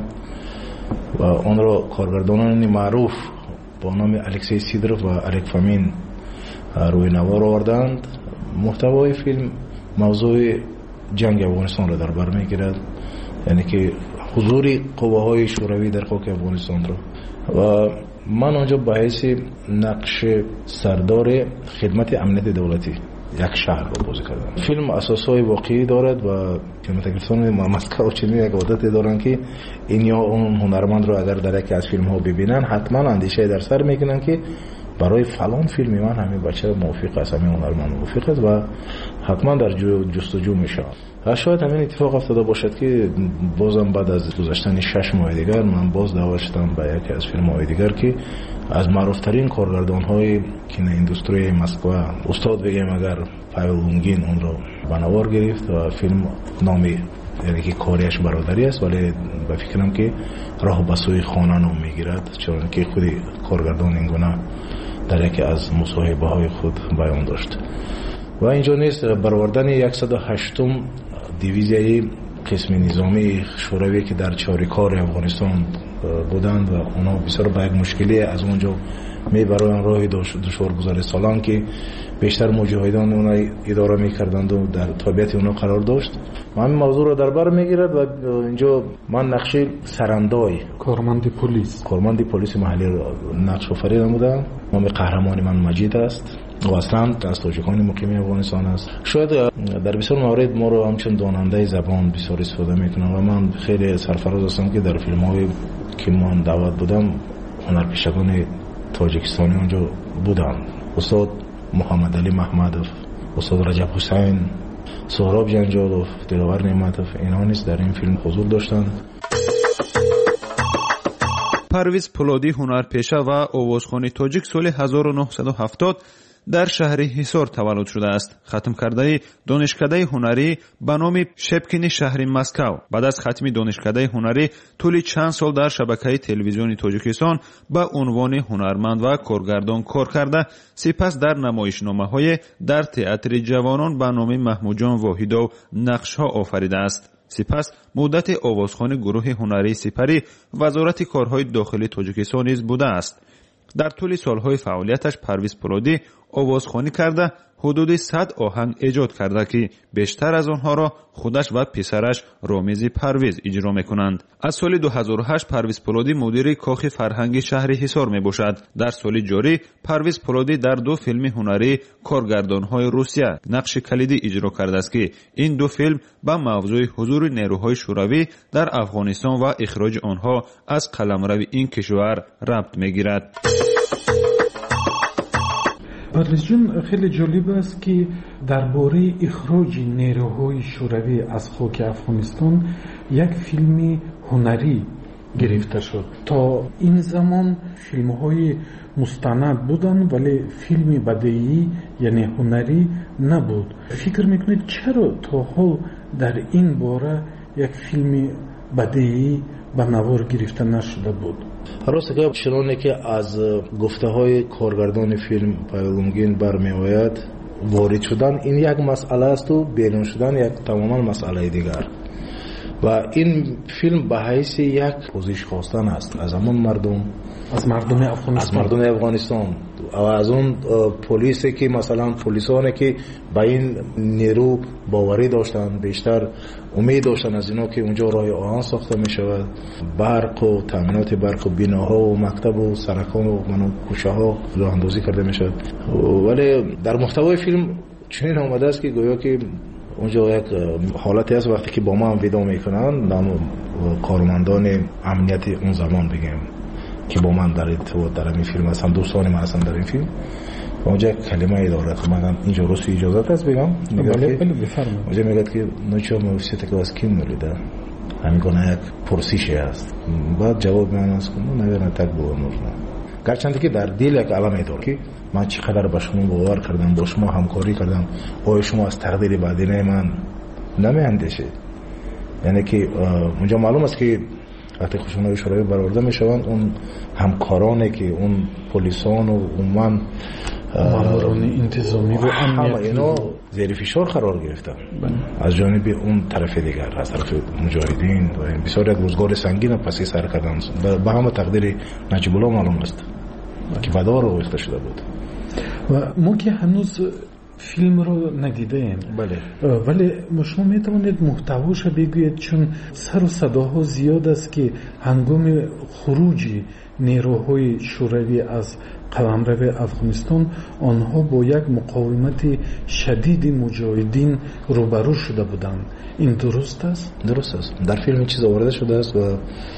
و آن را کارگردانان معروف با نام الکسی سیدروف و الک فامین روی نوار آوردند. محتوای فیلم موضوع جنگ افغانستان را در بر میگیرد، یعنی که حضور قواهای شوروی در خاک افغانستان را و من آنجا به حیث نقش سردار خدمت امنیت دولتی یک شهر را بازی کردم. فیلم اساسهای واقعی دارد و کینماتوگرافیستان مسکو چنین یک عادت دارند که این یا اون هنرمند رو اگر در یکی از فیلم ها ببینن حتما اندیشه در سر میکنن که برای فلان فیلم من همین بچه موافق است، همین هنرمند موافق است و حتما در جستجو میشه. شاید همین اتفاق افتاده باشد که بازم بعد از گذشتن 6 ماه دیگر من باز دعوت شدم به یکی از فیلم های دیگر که از معروفترین کارگردان های کینو اندستری مسکو استاد بگیم اگر پاول لونگین اون رو به نوار گرفت و فیلم نامی، یعنی که کاریش برادری است ولی به فکرم که راه به سوی خانه نام میگیرد، چون که خودی کارگردان این گونه در یکی از مصاحبه های خود بیان داشت. و اینجا نیست برآوردن 108م دیویزیای قسم نظامی شوروی که در چاریکار افغانستان بودند و اونا بسیار با یک مشکلی از اونجا میبرن راه دشوارگذار سالان که بیشتر مجاهدان اونا اداره میکردند و در تابعیت اونا قرار داشت و همین موضوع رو در بر میگیرد و اینجا من نقش سرندای کارمند پلیس محلی رو نقش آفریدم بودم. نام قهرمان من مجید است و اصلا از تاجیکان مقیم افغانستان است. شاید در بسیار موارد ما رو همچون داننده زبان بسیار استفاده میکنم و من خیلی سرفراز هستم که در فیلم های که من دعوت بودم هنرپیشگان تاجیکستانی اونجا بودن، استاد محمد علی محمدوف، استاد رجب حسین، سهراب جنجالوف، دلاور نعمتوف، اینها نیز در این فیلم حضور داشتند. پرویز پولادی هنرپیشه و آوازخوان تاجیک سال 1970 در شهر حصار تولد شده است. ختم کرده دانشکده هنری به نام شپکین شهر مسکو. بعد از ختم دانشکده هنری طول چند سال در شبکه تلویزیون تاجیکستان به عنوان هنرمند و کارگردان کار کرده، سپس در نمایشنامه‌های در تئاتر جوانان به نام محمود جان واحدو نقش‌ها آفریده است. سپس مدت آوازخوان گروه هنری سپری وزارت کارهای داخلی تاجیکستان نیز بوده است. در طول سالهای فعالیتش پرویز پولادی آوازخوانی کرده حدود 100 آهنگ ایجاد کرده که بیشتر از آنها را خودش و پسرش رامز پرویز اجرا میکنند. از سال 2008 پرویز پولادی مدیر کاخ فرهنگی شهر حصار می باشد. در سال جاری پرویز پولادی در 2 فیلم هنری کارگردان‌های روسیه نقش کلیدی اجرا کرده است که این 2 فیلم به موضوع حضور نیروهای شوروی در افغانستان و اخراج آنها از قلمرو این کشور ربط میگیرد. پرویز جان، خیلی جالب است که درباره اخراج نیروهای شوروی از خاک افغانستان یک فیلم هنری گرفته شد. تا این زمان فیلم های مستند بودن ولی فیلم بدیعی یعنی هنری نبود. فکر میکنید چرا تا حال در این باره یک فیلم بدیعی به نوار گرفته نشده بود؟ راست که چنانه که از گفته های کارگردان فیلم پایلونگین برمی آید، وارد شدن این یک مسئله است و بیرون شدن یک تماما مسئله دیگر. و این فیلم به حیث یک پوزش خواستن است از همون مردم، از مردم افغانستان و از اون پلیسی که مثلا پلیسانی که به این نیرو باوری داشتن، بیشتر امید داشتن از اینا که اونجا راه آهن ساخته می شود، برق و تامینات برق و بناها و مکتب و سرکان و کوچه ها راه اندازی کرده می شود. ولی در محتوای فیلم چنین آمده است که گویا که اونجا یک حالتی هست وقتی که با ما هم ویدیو میکنن، نام کارمندان امنیت اون زمان بگیم که با من در ارتباط در این فیلم هستن، دوستان من هستن در این فیلم، اونجا کلمه ای دارد. من اینجا روسی اجازت است بگم؟ اونجا میگد که نوچه موسیقی که از کیم نولیده همین گونه یک پرسیشی است. بعد جواب من است که نویرن تک بورنور گرچند که در دل یک علامه داره که من چقدر با شما باور کردم، با شما همکاری کردم، آیا شما از تقدیر بعدینه من نمیاندیشید؟ یعنی که اونجا معلوم است که وقتی خشونت شوروی برآورده میشوند، اون همکارانی که اون پلیسان و عموما ماموران انتظامی و امنیتی اینا زیر فشار قرار گرفتن از جانب اون طرف دیگر، از طرف مجاهدین و بسیار یک روزگار سنگین پس سر کردن. به همه تقدیر نجیب الله معلوم است که بدار رو ریخته شده بود. و ما که هنوز فیلم رو ندیده ایم، ولی شما میتوانید محتواش بگوید، چون سر و صداها زیاد است که هنگام خروج نیروهای شوروی از قلمرو افغانستان آنها با یک مقاومت شدید مجاهدین روبرو شده بودند. این درست است؟ درست است. در فیلم چیز آورده شده است و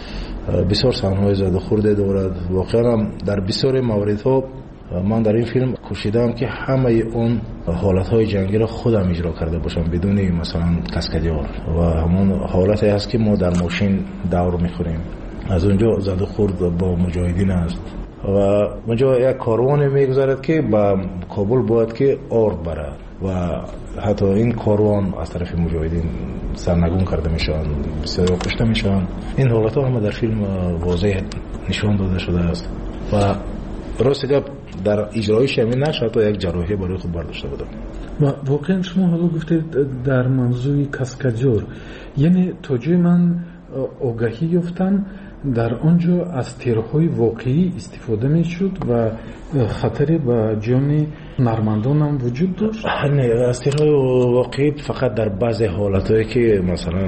بسیار صحنه‌های زد و خورده دارد. واقعا در بسیار موردها من در این فیلم کوشیدم که همه اون حالتهای جنگی را خودم اجرا کرده باشم بدون مثلا کاسکادیور، و همون حالتی است که ما در ماشین دور میخوریم، از اونجا زد و خورد با مجاهدین است و اونجا یک کاروان میگذارد که به کابل باید که آرد برد و حتی این کاروان از طرف مجاهدین سرنگون کرده میشن، بسیار کشته میشن. این حالتها هم در فیلم واضح نشان داده شده است و راست گپ در اجرایش همین نشد تا یک جراحی برای خود برداشته بودم. و واقعا شما حالا گفتید در منظور کاسکادیور، یعنی تا جای من آگاهی یافتم در آنجا از تیرهای واقعی استفاده میشد و خطری به جان هنرمندان هم وجود داشت؟ نه، از تیرهای واقعی فقط در بعضی حالتهایی که مثلا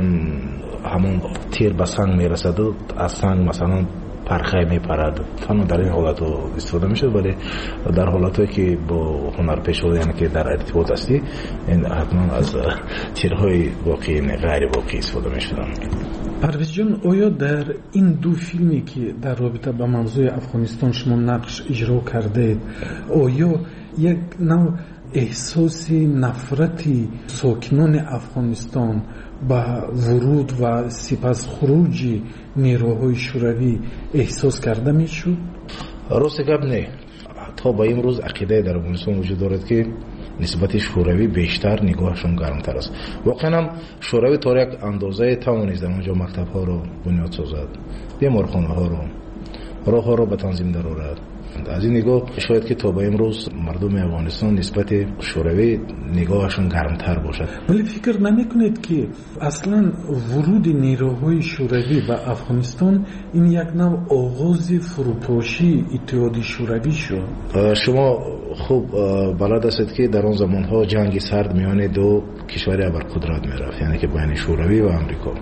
همون تیر به سنگ میرسد و از سنگ مثلا پرخه میپرد، تنها در این حالت استفاده میشه، ولی در حالتهایی که با هنرپیشه یعنی که در ارتباط هستی، این حتما از تیرهای واقعی غیر واقعی استفاده میشدن. پرویز جان، آیا در این دو فیلمی که در رابطه با موضوع افغانستان شما نقش اجرا کردید، آیا یک نوع احساس نفرتی ساکنان افغانستان با ورود و سپس خروج نیروهای شوروی احساس کرده میشد؟ راست گپ نه. تا با این روز عقیده در افغانستان وجود دارد که نسبت شوروی بیشتر نگاهشون گرمتر است. واقعا شوروی تا یک اندازه توانست در اونجا مکتب ها رو بنیاد سازد، بیمارخانه ها رو، راه ها رو به تنظیم درآورد. از این نگاه شاید که تا به امروز مردم افغانستان نسبت شوروی نگاهشون گرمتر باشد. ولی فکر نمی‌کنید که اصلا ورود نیروهای شوروی به افغانستان این یک نوع آغاز فروپاشی اتحاد شوروی شد؟ شما خوب بلد هستید که در آن زمانها جنگ سرد میان دو کشور ابرقدرت میرفت، یعنی که بین شوروی و آمریکا،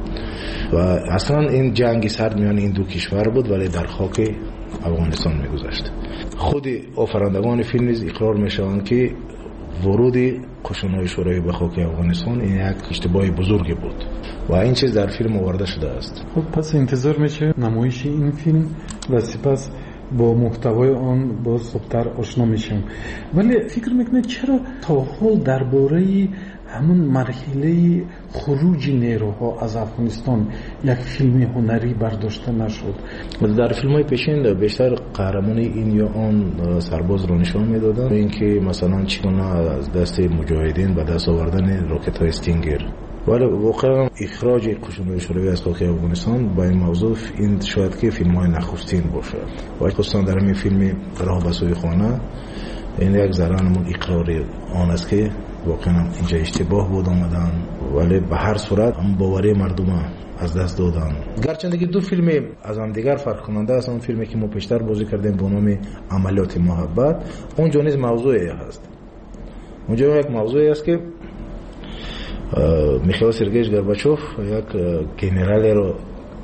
و اصلا این جنگ سرد میان این دو کشور بود ولی در خاک افغانستان میگذشت. خود آفرندگان فیلم نیز اقرار میشوند که ورود قشون‌های شوروی به خاک افغانستان این یک اشتباه بزرگی بود و این چیز در فیلم آورده شده است. خب پس انتظار میشه نمایش این فیلم و سپس با محتوای آن باز خوبتر آشنا میشیم. ولی فکر میکنید چرا تا حال درباره همون مرحله خروج نیروها از افغانستان یک فیلم هنری برداشته نشد. در فیلم های پیشین بیشتر قهرمان این یا آن سرباز را نشان میدادن، اینکه مثلا چگونه از دست مجاهدین به دست آوردن راکت های استینگر. ولی واقعا اخراج قشون شوروی از خاک افغانستان با این موضوع این شاید که فیلم های نخستین باشه و خصوصا در این فیلم راه به سوی خانه این یک ذره‌مون اقرار آن است که واقعا اینجا اشتباه بود آمدن، ولی به هر صورت هم باوری مردم از دست دادن. گرچه که دو فیلم از هم دیگر فرق کننده است. اون فیلمی که ما پیشتر بازی کردیم با نام عملیات محبت، اونجا نیز موضوعی هست. اونجا یک موضوعی است که میخائیل سرگییچ گورباچوف یک گنرالی رو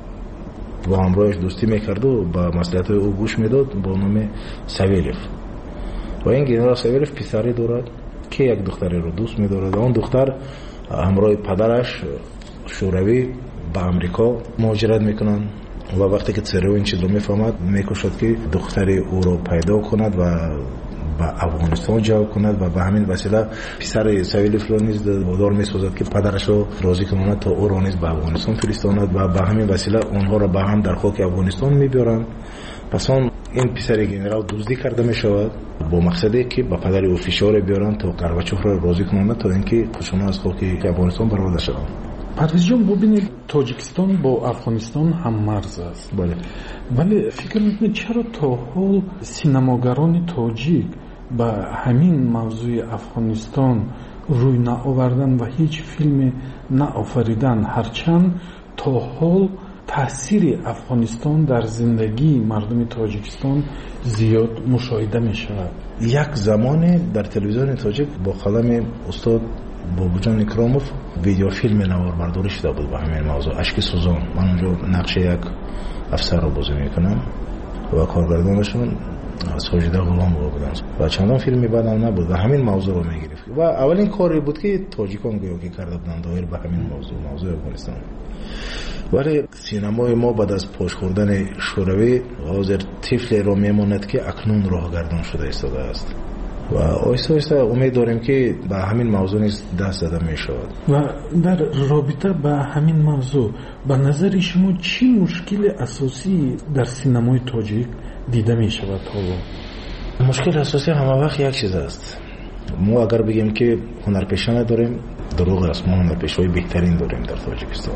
با همراهش دوستی میکرد و با مصلحت او گوش میداد با نام ساویلیف و این گنرال ساویلیف پسری دارد که یک دختری رو دوست می‌دارد و اون دختر همراه پدرش شوروی به امریکا مهاجرت میکنن و وقتی که څرو این چیز رو میفهمد میکوشد که دختری او رو پیدا کند و به افغانستان جا کند و به همین وسیله پسر ساویلیف رو نیز وادار میسازد که پدرش رو راضی کند تا او را نیز به افغانستان فرستاند و به همین وسیله اونها را به هم در خاک افغانستان میبرند. پس این پسر گنرال دزدی کرده می شود با مقصدی که با پدر او فشار بیارن تا گورباچوف را راضی کنند تا اینکه قشون از خاک افغانستان برآورده شوند. پرویز جان ببینید تاجیکستان با افغانستان هم مرز است. بله. ولی فکر میکنید چرا تا حال سینماگران تاجیک با همین موضوع افغانستان روی نآوردن و هیچ فیلم نآفریدن، هرچند تا حال تاثیر افغانستان در زندگی مردم تاجیکستان زیاد مشاهده می شود؟ یک زمان در تلویزیون تاجیک با قلم استاد بابوجان اکراموف ویدیو فیلم نواربرداری شده بود با همین موضوع اشک سوزان. من اونجا نقش یک افسر رو بازی میکنم و کارگردانشون ساجده غلام بودن و چندان فیلمی بعدم نبود و همین موضوع رو میگرفت و اولین کاری بود که تاجیکان گویا که کرده بودن دایر به همین موضوع افغانستان. ولی سینمای ما بعد از پاش خوردن شوروی حاضر طفلی را میماند که اکنون راهگردان شده ایستاده است و آیسته آیسته امید داریم که به همین موضوع نیز دست زده می شود. و در رابطه با همین موضوع به نظر شما چی مشکل اساسی در سینمای تاجیک دیده می شود حالا؟ مشکل اساسی همه وقت یک چیز است. ما اگر بگیم که هنرپیشه نداریم دروغ است. ما هنرپیشه‌های بهترین داریم در تاجیکستان.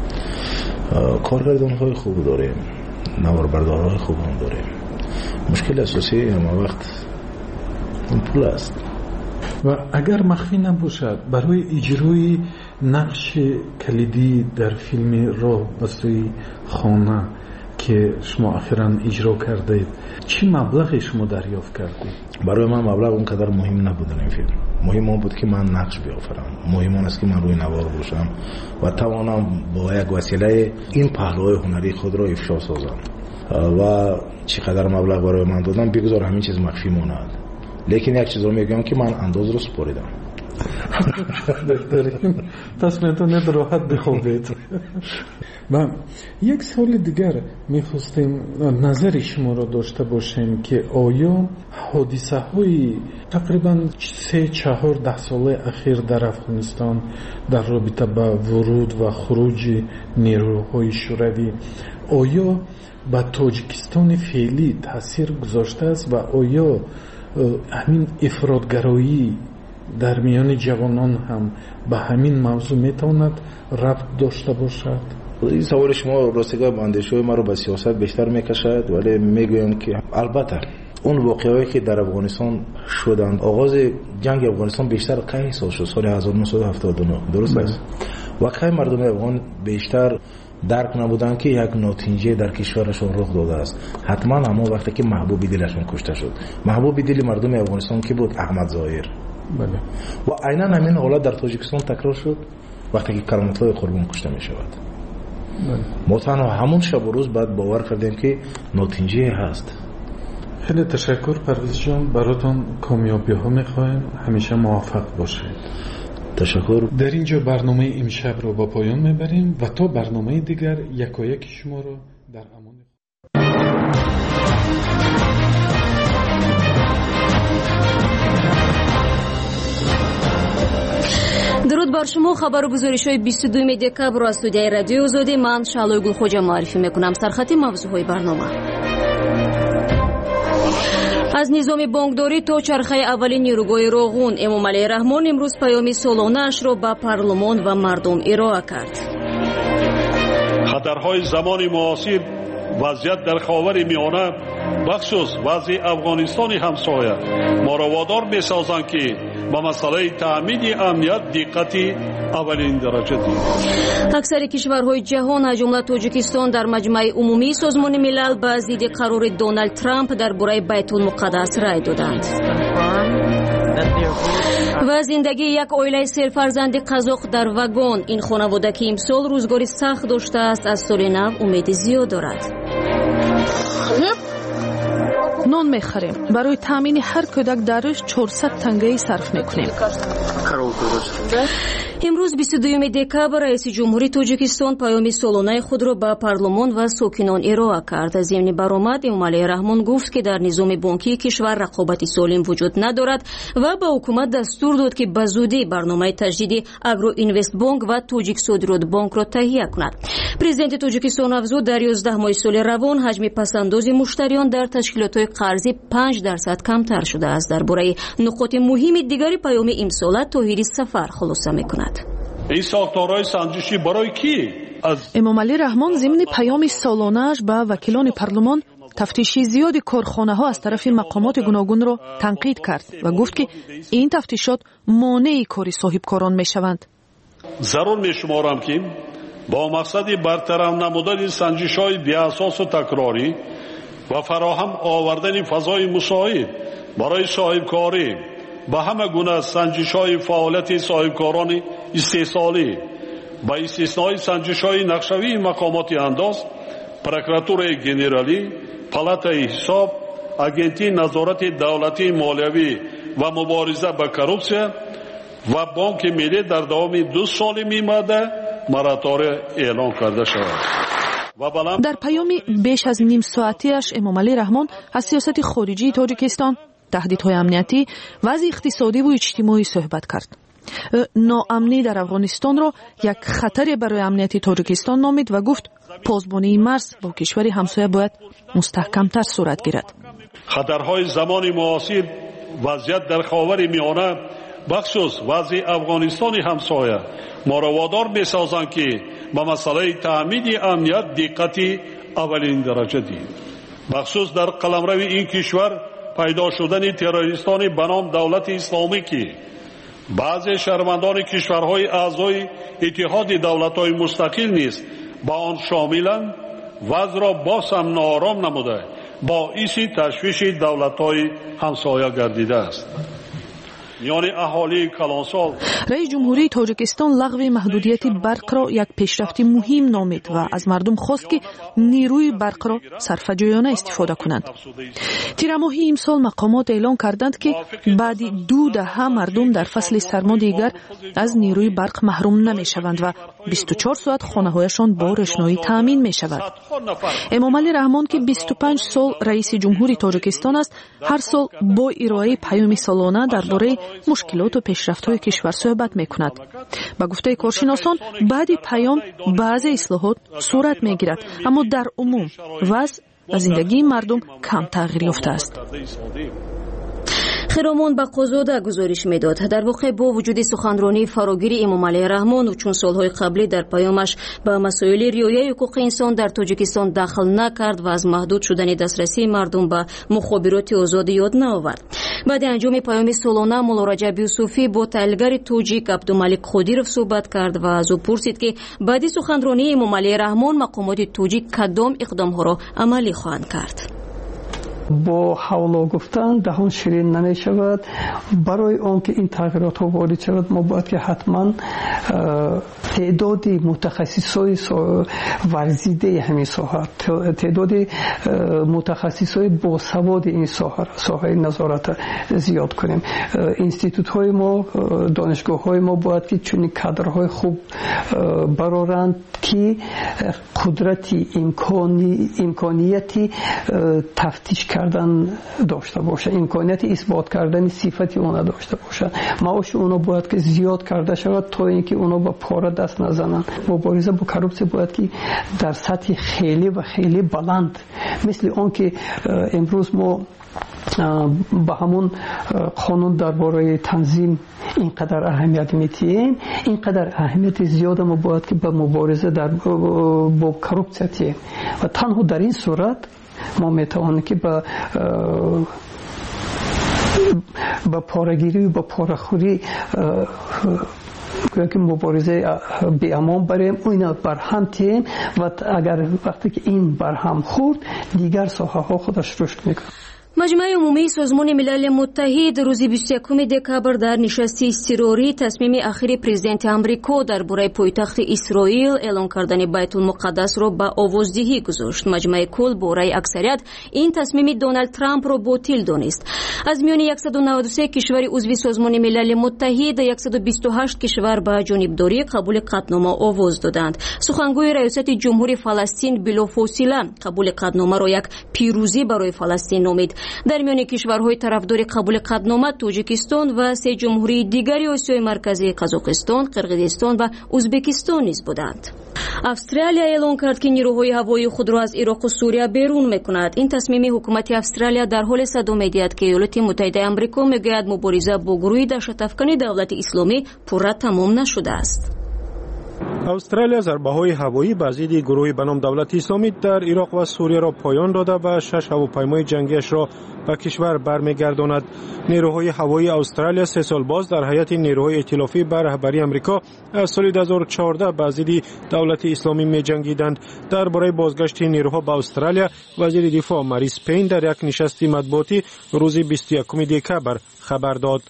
کارگردان های خوب داریم، نواربردارهای خوب هم داریم. مشکل اساسی همه وقت اون پول است. و اگر مخفی نباشد برای اجرای نقش کلیدی در فیلم راه به سوی خانه که شما اخیراً اجرا کردید چی مبلغ شما دریافت کردید؟ برای من مبلغ اونقدر مهم نبود این فیلم. مهم اون بود که من نقش بیافرم. مهم اون است که من روی نوار باشم و توانم با یک وسیله این پهلوهای هنری خود را افشا سازم و چقدر مبلغ برای من دادن بگذار همین چیز مخفی ماند. لیکن یک چیز رو میگم که من انداز رو سپاریدم. پس میتونید راحت بخوابید. و یک سوال دیگر میخواستیم نظر شما را داشته باشیم که آیا حادثه های تقریبا 3-4 ساله اخیر در افغانستان در رابطه با ورود و خروج نیروهای شوروی آیا به تاجیکستان فعلی تاثیر گذاشته است و آیا همین افراطگرایی در میان جوانان هم به همین موضوع میتواند ربط داشته باشد؟ این سوال شما راستگاه به اندیشه ما رو به سیاست بیشتر میکشد، ولی میگویم که البته اون واقعهایی که در افغانستان شدند، آغاز جنگ افغانستان بیشتر کی سال شد؟ سال 1979 درست است؟ و کی مردم افغان بیشتر درک نبودن که یک ناتینجه در کشورشون رخ داده است؟ حتما همون وقتی که محبوب دلشون کشته شد. محبوب دل مردم افغانستان کی بود؟ احمد ظاهر. بله. و عیناً همین حالت در تاجیکستان تکرار شد وقتی که کرامت الله قربان کشته می شود. ما تنها همون شب و روز بعد باور کردیم که ناتینجه هست. خیلی تشکر پرویز جان، براتون کامیابی ها میخوایم، همیشه موفق باشید. تشکر. در اینجا برنامه امشب رو با پایان میبریم و تا برنامه دیگر یکایک شما رو در امان درود بر شما. خبر و گزارش‌های 22 دکبر از استودیوی رادیو آزادی من شعلوی گلخوجه معرفی میکنم. سرخط موضوعهای برنامه: از نظام بانکداری تا چرخه اولین نیروگاه روغون، امامعلی رحمان امروز پیام سالانه اش را به پارلمان و مردم ارائه کرد. خطرهای زمان معاصر، وضعیت در خاور میانه بخصوص وضع افغانستان همسایه ما را وادار می‌سازند که با مسئله تأمین امنیت دقتی اولین درجه دهیم. اکثر کشورهای جهان از جمله تاجیکستان در مجمع عمومی سازمان ملل به ضد قرار دونالد ترامپ درباره بیت المقدس رای دادند. و زندگی یک عائله سرفرزند قزاق در واگن. این خانواده که امسال روزگاری سخت داشته است از سال نو امید زیاد دارد. نان میخریم. برای تامین هر کودک در روز 400 تنگه صرف میکنیم. امروز 22 دکبر رئیس جمهوری تاجیکستان پیام سالانه خود را به پارلمان و ساکنان ارائه کرد. ضمن برآمد امامعلی رحمان گفت که در نظام بانکی کشور رقابت سالم وجود ندارد و به حکومت دستور داد که به زودی برنامه تجدید اگرو اینوست بانک و تاجیک صادرات بانک را تهیه کند. پرزیدنت تاجیکستان افزود در 11 ماه سال روان حجم پسنداز مشتریان در تشکیلات‌های قرضی 5% کمتر شده است. درباره نقاط مهم دیگری پیام امسال طاهری سفر خلاصه می‌کند. این ساختارهای سنجشی برای کی؟ امامعلی رحمان ضمن پیام سالانه‌اش به وکیلان پارلمان تفتیشی زیادی کارخانه‌ها از طرف مقامات گوناگون را تنقید کرد و گفت که این تفتیشات مانع کار صاحبکاران می‌شوند. ضرور می‌شمارم که با مقصد برطرف نمودن سنجش‌های بی‌اساس و تکراری و فراهم آوردن فضای مساعد برای صاحبکاری با همه گونه سنجش‌های فعالیت صاحبکاران استحصالی با استثنای سنجش‌های نقشه‌ای مقامات انداز، پروکراتور گنرالی، پالاتای حساب، اگنتی نظارت دولتی مالیوی و مبارزه با کروپسیا و بانک ملی در دوام 2 سال میماده مراتع اعلام کرده شود. در پیامی بیش از نیم ساعتیش امامعلی رحمان از سیاست خارجی تاجیکستان، تهدیدهای امنیتی، وضع اقتصادی و اجتماعی صحبت کرد. ناامنی در افغانستان را یک خطر برای امنیت تاجیکستان نامید و گفت پاسبانی مرز با کشوری همسایه باید مستحکمتر صورت گیرد. خطرهای زمان معاصر، وضعیت در خاور میانه بخصوص وضع افغانستان همسایه ما را وادار می‌سازند که با مسئله تأمین امنیت دقتی اولین درجه دهیم. بخصوص در قلمرو این کشور پیدا شدن تروریستان به نام دولت اسلامی که بعضی شهروندان کشورهای اعضای اتحاد دولت‌های مستقل نیز با آن شاملند، وضع را باز هم ناآرام نموده باعث تشویش دولت‌های همسایه گردیده است. یعنی اهالی کلانسال. رئیس جمهوری تاجیکستان لغو محدودیت برق را یک پیشرفت مهم نامید و از مردم خواست که نیروی برق را صرفه‌جویانه استفاده کنند. تیر ماه امسال مقامات اعلام کردند که بعد 2 دهه مردم در فصل سرما دیگر از نیروی برق محروم نمی‌شوند و 24 ساعت خانه‌هایشان با روشنایی تامین می‌شود. امامعلی رحمان که 25 سال رئیس جمهوری تاجیکستان است، هر سال با ارائه پیام سالانه درباره مشکلات و پیشرفت‌های کشور صحبت می‌کند. با گفته کارشناسان بعد پیام بعضی اصلاحات صورت می‌گیرد، اما در عموم وضع و زندگی مردم کم تغییر یافته است. خرامان به قضاده گزارش میداد. در واقع با وجود سخنرانی فراگیر امامعلی رحمان و چون سالهای قبلی در پیامش به مسائل رعایت حقوق انسان در تاجیکستان دخل نکرد و از محدود شدن دسترسی مردم به مخابرات آزاد یاد نآورد. بعد انجام پیام سالانه مولا رجب یوسفی با تحلیلگر تاجیک عبدالملک خدیرов صحبت کرد و از او پرسید که بعد سخنرانی امامعلی رحمان مقامات تاجیک کدام اقدام‌ها را عملی خواهند کرد. با حوالا گفتن دهان شیرین نمی شود. برای آنکه این تغییرات ها وارد شود ما باید که حتما تعدادی متخصصای ورزیده همین ساحه، تعدادی متخصصای با سواد این ساحه نظارت زیاد کنیم. اینستیتوت های ما، دانشگاه های ما باید که چون کادرهای خوب برارند که قدرتی امکانیتی تفتیش کردن داشته باشه، امکانیت اثبات کردن صفت اونا داشته باشه. معاش اونا باید که زیاد کرده شود تا اینکه اونا با پاره دست نزنن. مبارزه با کروپسی باید که در سطح خیلی و خیلی بلند، مثل اون که امروز ما با همون قانون درباره تنظیم اینقدر اهمیت میتیم، اینقدر اهمیت زیاد ما باید که به مبارزه با کروپسی تیم و تنها در این صورت ما میتوانیم که با پاره‌گیری و با پاره‌خوری که مبارزه به امان بریم، اینا برهم تیم و اگر وقتی که این برهم خورد دیگر ساحه ها خودش رشد میکنه. مجمع عمومی سازمان ملل متحد روز 21 دکبر در نشست اضطراری تصمیم اخیر پرزیدنت آمریکا درباره پایتخت اسرائیل اعلان کردن بیت المقدس را به آوازدهی گذاشت. مجمع کل با رأی اکثریت این تصمیم دونالد ترامپ را باطل دانست. از میان 193 کشور عضو سازمان ملل متحد 128 کشور به جانبداری قبول قطعنامه آواز دادند. سخنگوی ریاست جمهوری فلسطین بلافاصله قبول قطعنامه را یک پیروزی برای فلسطین نامید. در میان کشورهای طرفدار قبول قطعنامه تاجیکستان و سه جمهوری دیگری آسیای مرکزی قزاقستان، قرقیزستان و ازبکستان نیز بودند. استرالیا اعلام کرد که نیروهای هوایی خود را از عراق و سوریه بیرون میکند. این تصمیم حکومت استرالیا در حال صدمه می‌دهد که ایالات متحده آمریکا میگوید مبارزه با گروه دهشت‌افکن دولت اسلامی پورا تمام نشده است. استرالیا ضربه‌های هوایی به ضد گروهی به نام دولت اسلامی در عراق و سوریه را پایان داده و 6 هواپیمای جنگیش را به کشور برمیگرداند. نیروهای هوایی استرالیا 3 سال باز در هیئت نیروهای ائتلافی به رهبری آمریکا از سال 2014 به ضد دولت اسلامی می‌جنگیدند. درباره بازگشت نیروها به استرالیا وزیر دفاع مریس پین در یک نشست مطبوعاتی روز 21 دکبر خبر داد.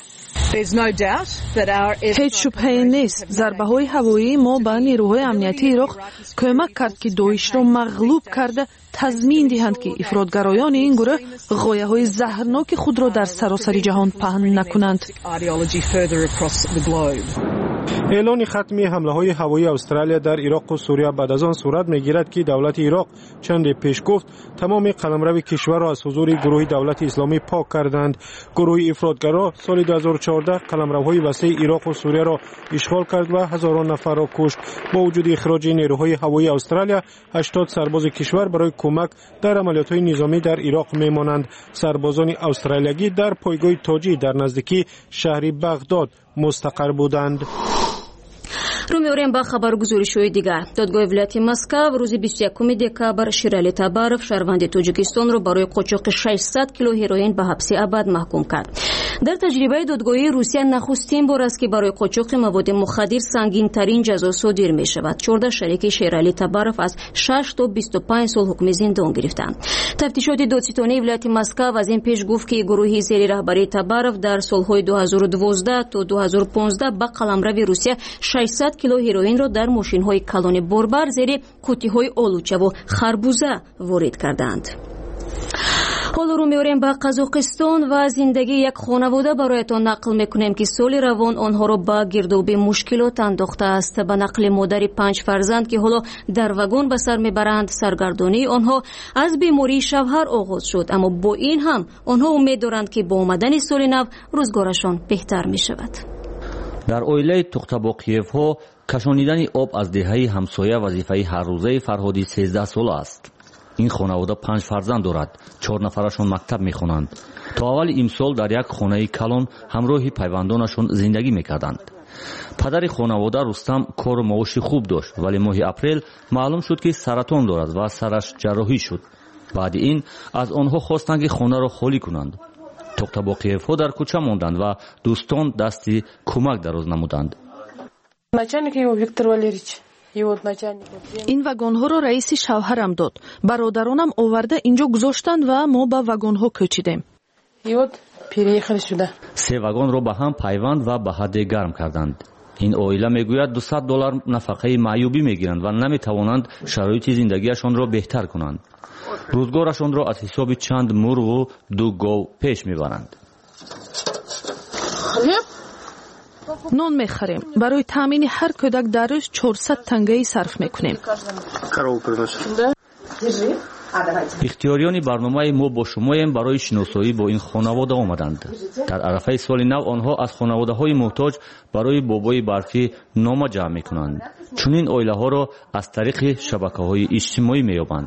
هیچ شبهه‌ای نیست ضربه‌های هوایی ما به نیروهای امنیتی عراق کمک کرد که داعش را مغلوب کرده تضمین دهند که افراطگرایان این گروه غایه‌های زهرناک خود را در سراسر جهان پهن نکنند. اعلان ختم حمله‌های هوایی استرالیا در عراق و سوریه بعد از آن صورت می‌گیرد که دولت عراق چند پیش گفت تمام قلمرو کشور را از حضور گروه دولت اسلامی پاک کردند. گروه افراطگرا سال 2014 قلمروهای وسیع عراق و سوریه را اشغال کرد و هزاران نفر را کشت. با وجود اخراج نیروهای هوایی استرالیا 80 سرباز کشور برای کمک در عملیات‌های نظامی در عراق می‌مانند. سربازان استرالیایی در پایگاه تاجی در نزدیکی شهر بغداد مستقر بودند. رو می‌آوریم با خبرگزاری‌های دیگر. دادگاه ولایت مسکو روز 21 دکبر شیرالی تبارف شهروند تاجیکستان را برای قاچاق 600 کیلو هروئین به حبس ابد محکوم کرد. در تجربه دادگاهی روسیه نخستین بار است که برای قاچاق مواد مخدر سنگین‌ترین جزا صادر می‌شود. 14 شریک شیرالی تبارف از 6 تا 25 سال حکم زندان گرفتند. تفتیشات دادستانی ولایت مسکو از این پیش گفت که گروهی زیر رهبری تبارف در سال‌های 2012 تا 2015 به قلمرو روسیه 600 کیلو هروئین را در ماشین‌های کلان باربر زیر کتی‌های آلوچه و خربوزه وارد کردند. حالا رو می‌آوریم به قزاقستان و زندگی یک خانواده برایتان نقل می‌کنیم که سال روان آنها را به گرداب مشکلات انداخته است. به نقل مادر 5 فرزند که حالا در واگن به سر می‌برند، سرگردانی آنها از بیماری شوهر آغاز شد، اما با این هم آنها امید دارند که با آمدن سال نو روزگارشان بهتر می‌شود. در اویله توختابوقیف‌ها کشانیدن آب از دهه همسایه وظیفه هر روزه فرهادی 13 سال است. این خانواده 5 فرزند دارد. 4 نفرشان مکتب می‌خوانند. تا اول امسال در یک خانه کلان همراه پیوندانشان زندگی می‌کردند. پدر خانواده رستم کار و معاش خوب داشت، ولی ماه اپریل معلوم شد که سرطان دارد و سرش جراحی شد. بعد این از آنها خواستند که خانه را خالی کنند. توختابوقیف‌ها در کوچه ماندند و دوستان دستی کمک دراز نمودند. این واگن‌ها را رئیس شوهرم داد. برادرانم آورده اینجا گذاشتند و ما به واگن‌ها کوچیدیم. 3 واگن را به هم پیوند و به حد گرم کردند. این عائله میگوید $200 نفقه معیوبی میگیرند و نمیتوانند شرایط زندگیشان را بهتر کنند. روزگارشان را از حساب چند مرغ و 2 گاو پیش میبرند. نان میخریم. برای تامین هر کودک در روز 400 تنگه صرف میکنیم. ихтиёриёни барномаи мо бо шумоем барои шиносоӣ бо ин хонавода омаданд. дар арафаи соли нав онҳо аз хонаводаҳои муҳтоҷ барои бобои барфӣ нома ҷамъ мекунанд. чунин оилаҳоро аз тариқи шабакаҳои иҷтимоӣ меёбанд.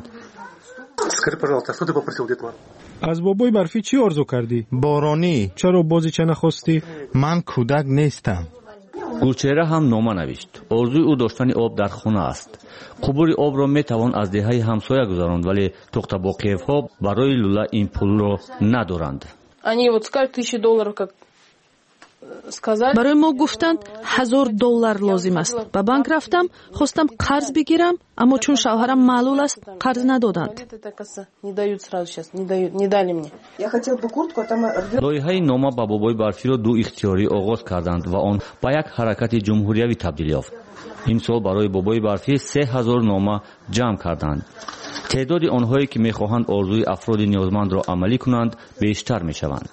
аз бобои барфӣ чӣ орзу кардӣ? боронӣ. чаро бозича нахостӣ? ман кӯдак нестам. гулчеҳра ҳам нома навишт. орзуи ӯ доштани об дар хона аст. қубури обро метавон аз деҳаи ҳамсоя гузаронд, вале тухтабоқиевҳо барои лула ин пулро надоранд. барои мо гуфтанд $1000 лозим аст. ба банк рафтам, хостам қарз бигирам, аммо чун шавҳарам маълул аст, қарз надоданд. лоиҳаи нома ба бобои барфиро ду ихтиёрӣ оғоз карданд ва он ба як ҳаракати ҷумҳуриявӣ табдил ёфт. имсол барои бобои барфӣ 3000 нома ҷамъ карданд. теъдоди онҳое ки мехоҳанд орзуи афроди ниёзмандро амалӣ кунанд бештар мешаванд.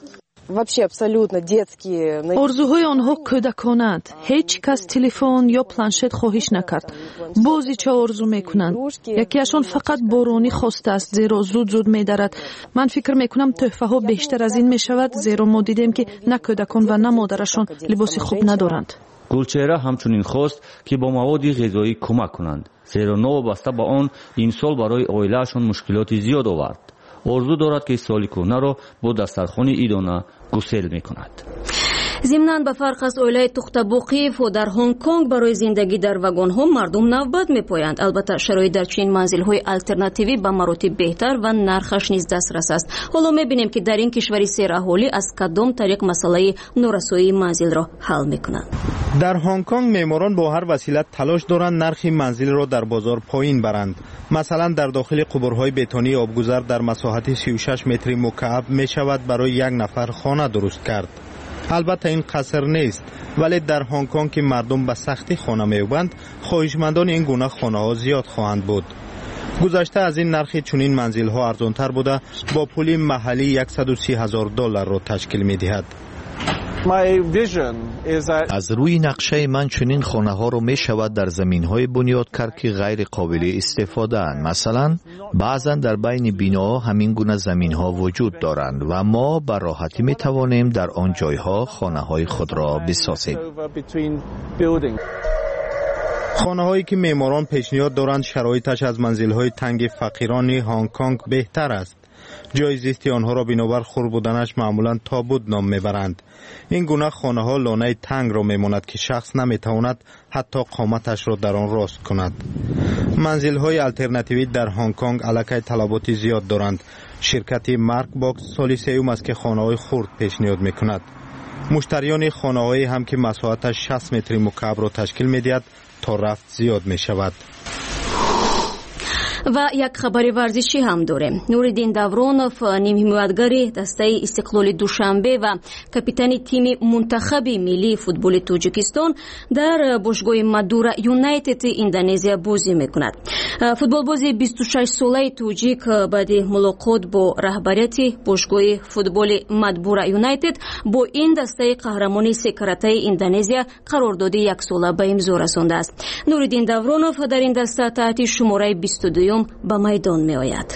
орзуҳои онҳо кӯдаконаанд. ҳеҷ кас телефон ё планшет хоҳиш накард. бозича орзу мекунанд. якеашон фақат боронӣ хостааст, зеро зуд медарад. ман фикр мекунам тӯҳфаҳо бештар аз ин мешавад, зеро мо дидем ки на кӯдакон ва на модарашон либоси хуб надоранд. гулчеҳра ҳамчунин хост ки бо маводи ғизоӣ кӯмак кунанд, зеро новобаста ба он имсол барои оилаашон мушкилоти зиёд овард. орзу дорад ки соли кӯҳнаро бо дастархони идона гусел мекунад. зимнан ба фарқ аз оилаи тухтабоқиевҳо дар Ҳонг-Конг барои зиндагӣ дар вагонҳо мардум навбат мепоянд. албатта шароит дар чунин манзилҳои алтернативӣ ба маротиб беҳтар ва нархаш низ дастрас аст. ҳоло мебинем ки дар ин кишвари сераҳолӣ аз кадом тариқ масъалаи норасоии манзилро ҳал мекунанд. дар Ҳонг-Конг меъморон бо ҳар васила талош доранд нархи манзилро дар бозор поин баранд. масалан дар дохили қубурҳои бетонии обгузар дар масоҳати 36 метри мукааб мешавад барои як нафар хона дуруст кард. албатта ин қаср нест, вале дар Ҳонг-Конг ки мардум ба сахтӣ хона меёбанд, хоҳишмандони ин гуна хонаҳо зиёд хоҳанд буд. гузашта аз ин нархи чунин манзилҳо арзонтар буда, бо пули маҳаллӣ $130,000 ташкил медиҳад. аз рӯи нақшаи ман чунин хонаҳоро мешавад дар заминҳои бунёдкар ки ғайри қобили истифодаанд. масалан, баъзан дар байни биноҳо ҳамин гуна заминҳо вуҷуд доранд ва мо ба роҳатӣ метавонем дар он ҷойҳо хонаҳои худро бисозем. хонаҳое ки меъморон пешниҳод доранд шароиташ аз манзилҳои танги фақирони Ҳонг-Конг беҳтар аст. ҷои зисти онҳоро бинобар хур буданаш маъмулан тобут ном мебаранд. ин гуна хонаҳо лонаи тангро мемонад ки шахс наметавонад ҳатто қоматашро дар он рост кунад. манзилҳои алтернативӣ дар Ҳонг-Конг аллакай талаботи зиёд доранд. ширкати Маркбокс соли сеюм аст ки хонаҳои хурд пешниҳод мекунад. муштариёни хонаҳое ҳам ки масоҳаташ 60 метри мукаабро ташкил медиҳад, то рафт зиёд мешавад. ва як хабари варзишӣ ҳам дорем. Нуриддин Давронов, нимҳимоятгари дастаи Истиқлоли Душанбе ва капитани тими мунтахаби миллии футболи Тоҷикистон дар бошгоҳи Мадура Юнайтеди Индонезия бозӣ мекунад. футболбози 26-солаи тоҷик баъди мулоқот бо раҳбарияти бошгоҳи футболи Мадбура Юнайтед бо ин дастаи қаҳрамони секаратаи Индонезия қарордоди яксола ба имзо расондааст. Нуриддин Давронов дар ин даста таҳти шумораи 22 ба майдон меояд.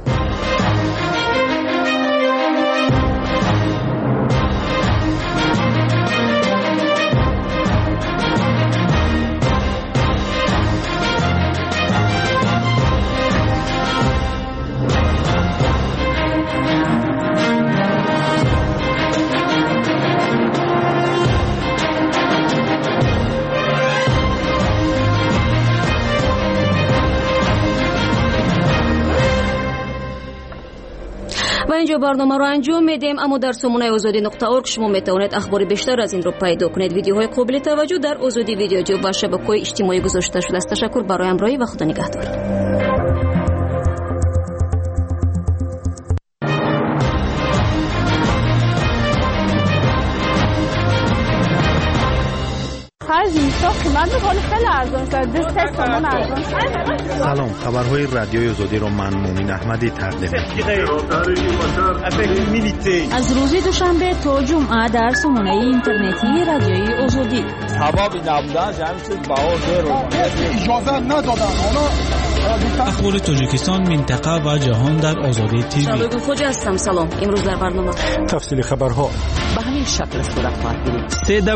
و اینجا برنامه رو انجام میدیم، اما در سامانه azadi.org شما میتوانید اخبار بیشتر از این رو پیدا کنید. ویدیوهای قابل توجه در آزادی ویدیو و شبکه‌های اجتماعی گذاشته شده است. تشکر برای همراهی و خدا نگهدار. سلام، خبرهای رادیوی آزادی رو من مومین احمدی تقدیم می‌کنم. از روز دوشنبه تا جمعه در سامانه اینترنتی رادیوی آزادی. سبب نبودن جمع شد با اجازه ندادن. اخبار تاجیکستان، منطقه و جهان در آزادی تیوی. شادو خوجا هستم. سلام. امروز در برنامه تفصیل خبرها به همین شکل صورت خواهد گرفت.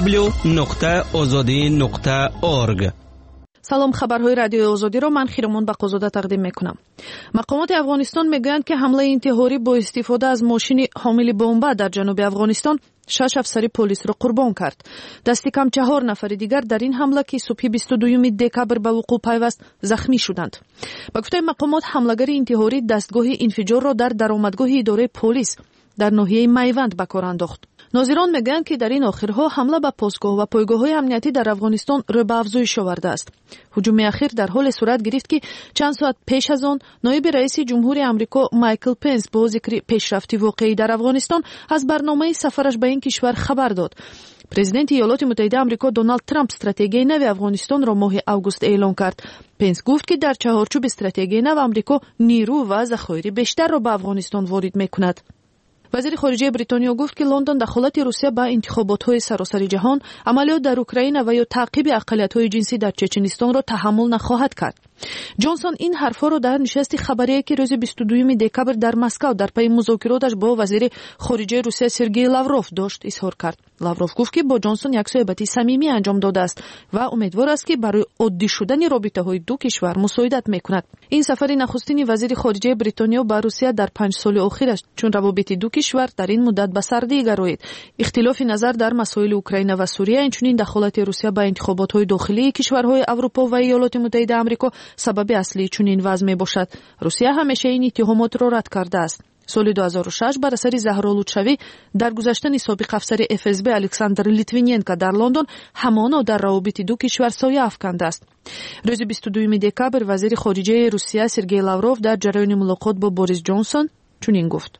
www.azadi.org. سلام، خبرهای رادیوی آزادی را من خیرمون بقازاده تقدیم میکنم. مقامات افغانستان میگویند که حمله انتحاری با استفاده از ماشین حامل بمب در جنوب افغانستان 6 افسر پلیس را قربان کرد. دستی کم 4 نفر دیگر در این حمله که صبح 22 دکبر به وقوع پیوست زخمی شدند. با گفته مقامات حمله‌گر انتحاری دستگاه انفجار را در درآمدگاه اداره پلیس در ناحیه میوند به کار انداخت. ناظران میگویند که در این آخرها حمله به پاسگاه و پایگاه‌های امنیتی در افغانستان رو به افزایش آورده است. هجوم اخیر در حال صورت گرفت که چند ساعت پیش از آن نایب رئیس جمهور آمریکا مایکل پنس با ذکر پیشرفت واقعی در افغانستان از برنامه سفرش به این کشور خبر داد. پرزیدنت ایالات متحده آمریکا دونالد ترامپ استراتژی نو افغانستان را ماه اوگوست اعلام کرد. پنس گفت که در چهارچوب استراتژی نو آمریکا نیرو و ذخایر بیشتر را به افغانستان وارد می‌کند. وزیر خارجه بریتانیا گفت که لندن دخالت روسیه به انتخابات‌های سراسر جهان، عملیات در اوکراین و یا تعقیب اقلیت‌های جنسی در چچنستان را تحمل نخواهد کرد. جانسون این حرفا را در نشست خبری که روز 22 دکبر در مسکو در پی مذاکراتش با وزیر خارجه روسیه سرگئی لاوروف داشت اظهار کرد. لاوروف گفت که با جانسون یک صحبت صمیمی انجام داده است و امیدوار است که برای عادی شدن رابطه‌های دو کشور مساعدت می‌کند. این سفر نخستین وزیر خارجه بریتانیا به روسیه در 5 سال اخیر است، چون روابط دو کشور در این مدت به سردی گرایید. اختلاف نظر در مسائل اوکراین و سوریه، همچنین دخالت روسیه به انتخابات‌های داخلی کشورهای اروپا و ایالات متحده آمریکا سبب اصلی چنین وضع میباشد. روسیه همیشه این اتهامات را رد کرده است. سال 2006 بر اثر زهرآلودشوی در گذشتن سابق افسر FSB الکساندر لیتوینینکا در لندن همانا در روابط دو کشور سایه افکنده است. روز 22 دکبر وزیر خارجه روسیه سرگئی لاوروف در جریان ملاقات با بوریس جانسون چنین گفت: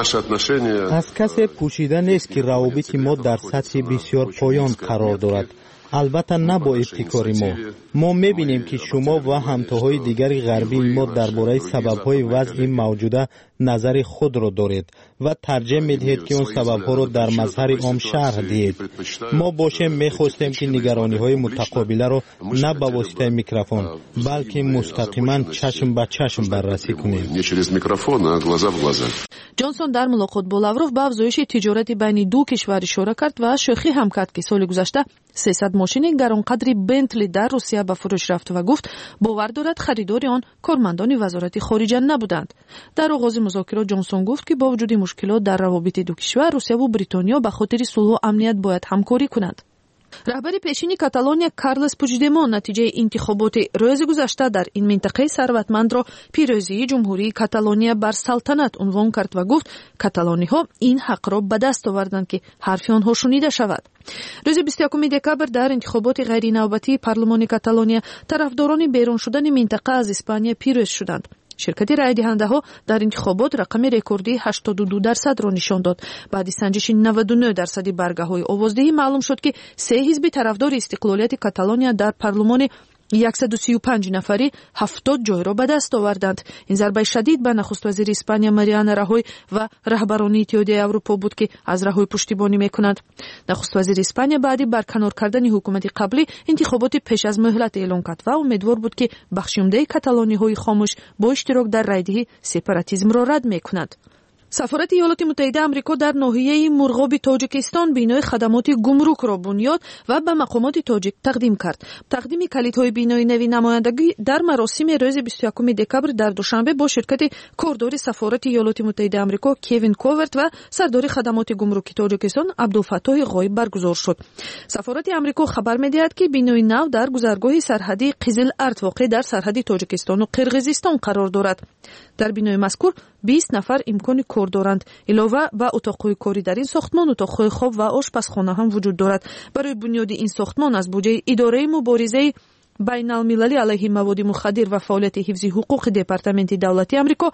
از کسی پوشیده نیست که روابط ما در سطح بسیار پایان قرار دارد. البته نه با ابتکار ما میبینیم که شما و همتاهای دیگر غربی ما درباره سببهای وضع موجوده نظر خود را دارید و ترجیح میدهید که اون سببها را در مظهر عام شرح دهید. ما باشه میخواستیم که نگرانی‌های متقابله را نه به واسطه میکروفون بلکه مستقیما چشم به چشم بررسی کنیم. جانسون در ملاقات با لاوروف به افزایش تجارت بین دو کشور اشاره کرد و شوخی هم کرد که سال گذشته 300 ماشین گرانقدری بنتلی در روسیه به فروش رفت و گفت باور دارد خریدار آن کارمندان وزارت خارجه نبودند. در آغاز مذاکرات جانسون گفت که با وجود مشکلات در روابط دو کشور، روسیه و بریتانیا به خاطر صلح و امنیت باید همکاری کنند. رهبر پیشین کاتالونیا کارلوس پوچدمون نتیجه انتخابات روز گذشته در این منطقه ثروتمند را پیروزی جمهوری کاتالونیا بر سلطنت عنوان کرد و گفت کاتالونی‌ها این حق را به دست آوردند که حرف آنها شنیده شود. روز 21 دکبر در انتخابات غیر نوبتی پارلمان کاتالونیا طرفداران بیرون شدن منطقه از اسپانیا پیروز شدند. شرکت رای دهنده ها در انتخابات رقم رکوردی 82% را نشان داد. بعد سنجش 99% برگه های آوازدهی معلوم شد که 3 حزب طرفدار استقلالیت کاتالونیا در پارلمان 135 نفری 70 جای را به دست آوردند. این ضربه شدید به نخست وزیر اسپانیا ماریانا راهوی و رهبران اتحادیه اروپا بود که از راهوی پشتیبانی میکنند. نخست وزیر اسپانیا بعد برکنار کردن حکومت قبلی انتخابات پیش از مهلت اعلان کرد و امیدوار بود که بخش عمده کاتالونی های خاموش با اشتراک در رایدهی سپاراتیسم را رد میکند. سفارت ایالات متحده آمریکا در ناحیه مرغاب تاجیکستان بینای خدمات گمرک را بنیاد و به مقامات تاجیک تقدیم کرد. تقدیم کلیدهای بینای نوی نمایندگی در مراسم روز 21 دکبر در دوشنبه با شرکت کاردار سفارت ایالات متحده آمریکا کوین کوورت و سردار خدمات گمرکی تاجیکستان عبدالفتاح غایب برگزار شد. سفارت آمریکا خبر می‌دهد که بینای نو در گذرگاه سرحدی قزل ارد واقع در سرحد تاجیکستان و قرقیزستان قرار دارد. در بینای مذکور 20 نفر امکان کار دارند. علاوه بر اتاق‌های کاری در این ساختمان، اتاق‌های خواب و آشپزخانه هم وجود دارد. برای بنیاد این ساختمان از بودجه اداره مبارزه بین المللی علیه مواد مخدر و فعالیت حفظ حقوق دپارتمنت دولتی آمریکا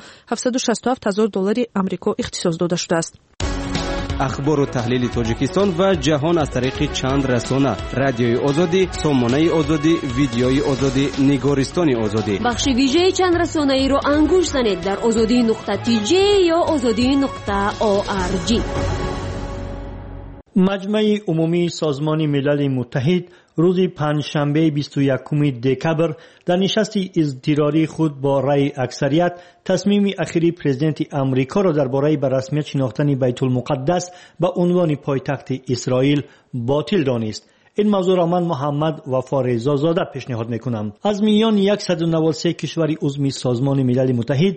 $767,000 آمریکا اختصاص داده شده است. اخبار و تحلیل تاجیکستان و جهان از طریق چند رسانه: رادیوی آزادی، سامانه آزادی، ویدیوی آزادی، نگارستان آزادی. بخش ویژه چند رسانه ای را انگوش زنید در azadi.tj یا azadi.org. مجمع عمومی سازمان ملل متحد روز پنجشنبه 21 دکبر در نشست اضطراری خود با رأی اکثریت تصمیم اخیری پرزیدنت امریکا را درباره به رسمیت شناختن بیت المقدس به عنوان پایتخت اسرائیل باطل دانست. این موضوع را من محمد وفا رضا زاده پیشنهاد میکنم. از میان 193 کشور عضو سازمان ملل متحد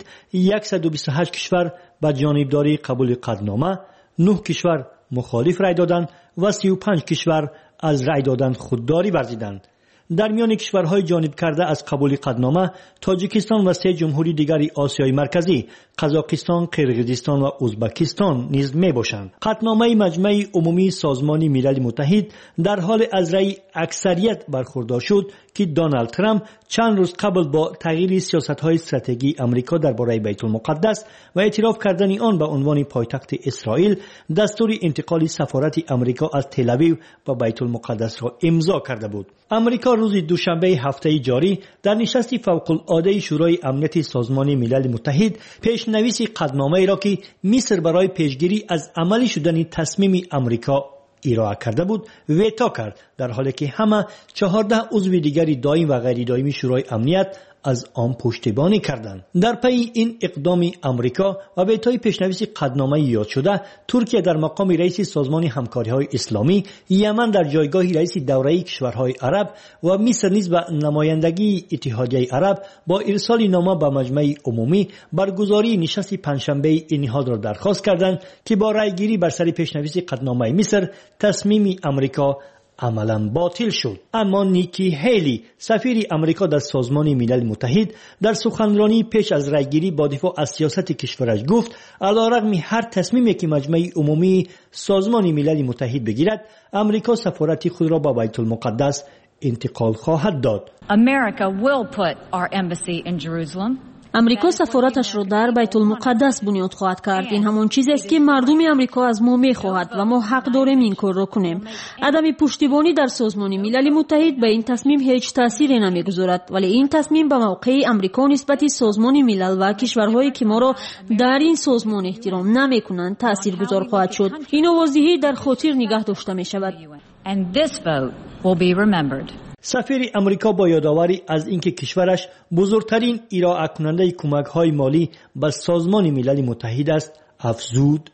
128 کشور به جانبداری قبول قطعنامه، 9 کشور مخالف رای دادند و 35 کشور از رای دادن خودداری ورزیدند. در میان کشورهای جانب کرده از قبول قطعنامه تاجیکستان و 3 جمهوری دیگری آسیای مرکزی قزاقستان، قرقیزستان و ازبکستان نیز می باشند. قطعنامه مجمع عمومی سازمان ملل متحد در حال از رأی اکثریت برخوردار شد که دونالد ترامپ چند روز قبل با تغییر سیاست‌های استراتژی آمریکا درباره بیت المقدس و اعتراف کردن آن به عنوان پایتخت اسرائیل دستور انتقال سفارت آمریکا از تل‌آویو به بیت المقدس را امضا کرده بود. آمریکا روز دوشنبه هفته جاری در نشست فوق‌العاده شورای امنیت سازمان ملل متحد پیشنویس قطعنامه‌ای را که مصر برای پیشگیری از عملی شدن تصمیم آمریکا ارائه کرده بود ویتو کرد، در حالی که همه 14 عضو دیگری دائم و غیر دائمی شورای امنیت از آن پشتیبانی کردند. در پی این اقدام آمریکا و ویتوی پیشنویس قطعنامه یاد شده، ترکیه در مقام رئیس سازمان همکاری‌های اسلامی، یمن در جایگاه رئیس دوره کشورهای عرب و مصر نیز به نمایندگی اتحادیه عرب با ارسال نامه به مجمع عمومی برگزاری نشست پنجشنبه این نهاد را درخواست کردند که با رأیگیری بر سر پیشنویس قطعنامه مصر تصمیم آمریکا عملا باطل شد. اما نیکی هیلی سفیر آمریکا در سازمان ملل متحد در سخنرانی پیش از رأیگیری با دفاع از سیاست کشورش گفت علیرغم هر تصمیمی که مجمع عمومی سازمان ملل متحد بگیرد، آمریکا سفارت خود را به بیت المقدس انتقال خواهد داد. America will put our embassy in Jerusalem. امریکا سفارتش را در بیت المقدس بنیاد خواهد کرد. این همان چیزی است که مردم امریکا از ما می‌خواهد و ما حق داریم این کار را کنیم. عدم پشتیبانی در سازمان ملل متحد به این تصمیم هیچ تأثیری نمی‌گذارد، ولی این تصمیم به موقع امریکا نسبت سازمان ملل و کشورهایی که ما را در این سازمان احترام نمی‌کنند تأثیرگذار خواهد شد. این واضحی در خاطر نگاه داشته می‌شود. And this vote will be remembered. سفیر امریکا با یادآوری از اینکه کشورش بزرگترین ارائه کننده کمک‌های مالی به سازمان ملل متحد است افزود: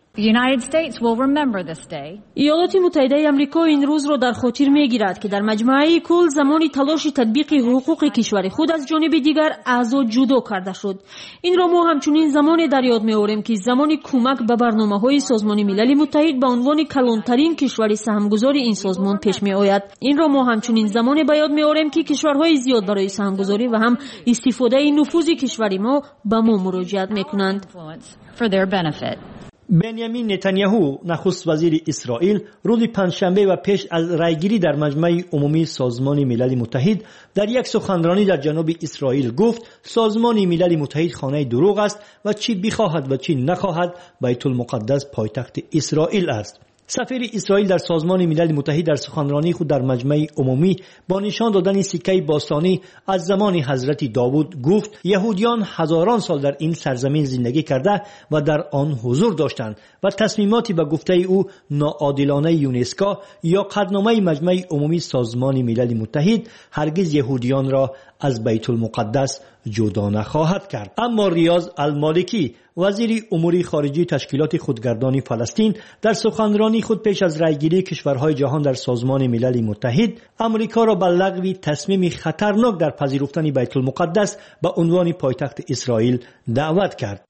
ایالات متحده آمریکا این روز را در خاطر می‌گیرد که در مجمع کل زمان تلاش تطبیق حقوق کشور خود از جانب دیگر اعضا جدا کرده شد. این را ما همچنین زمانی در یاد می‌آوریم که زمان کمک به برنامه‌های سازمان ملل متحد به عنوان کلانترین کشور سهمگذار این سازمان پیش می‌آید. این را ما همچنین زمانی به یاد می‌آوریم که کشورهای زیاد برای سهمگذاری و هم استفاده نفوذ کشور ما به ما مراجعت می‌کنند. بنیامین نتانیاهو نخست وزیر اسرائیل روز پنجشنبه و پیش از رأیگیری در مجمع عمومی سازمان ملل متحد در یک سخنرانی در جنوب اسرائیل گفت سازمان ملل متحد خانه دروغ است و چی بخواهد و چی نخواهد بیت المقدس پایتخت اسرائیل است. سفیر اسرائیل در سازمان ملل متحد در سخنرانی خود در مجمع عمومی با نشان دادن سکه باستانی از زمان حضرت داوود گفت یهودیان هزاران سال در این سرزمین زندگی کرده و در آن حضور داشتند و تصمیماتی به گفته او ناعادلانه یونسکو یا قطعنامه مجمع عمومی سازمان ملل متحد هرگز یهودیان را از بیت المقدس جدا نخواهد کرد. اما ریاض المالکی وزیر امور خارجه تشکیلات خودگردان فلسطین در سخنرانی خود پیش از رأیگیری کشورهای جهان در سازمان ملل متحد آمریکا را به لغو تصمیم خطرناک در پذیرفتن بیت المقدس به عنوان پایتخت اسرائیل دعوت کرد.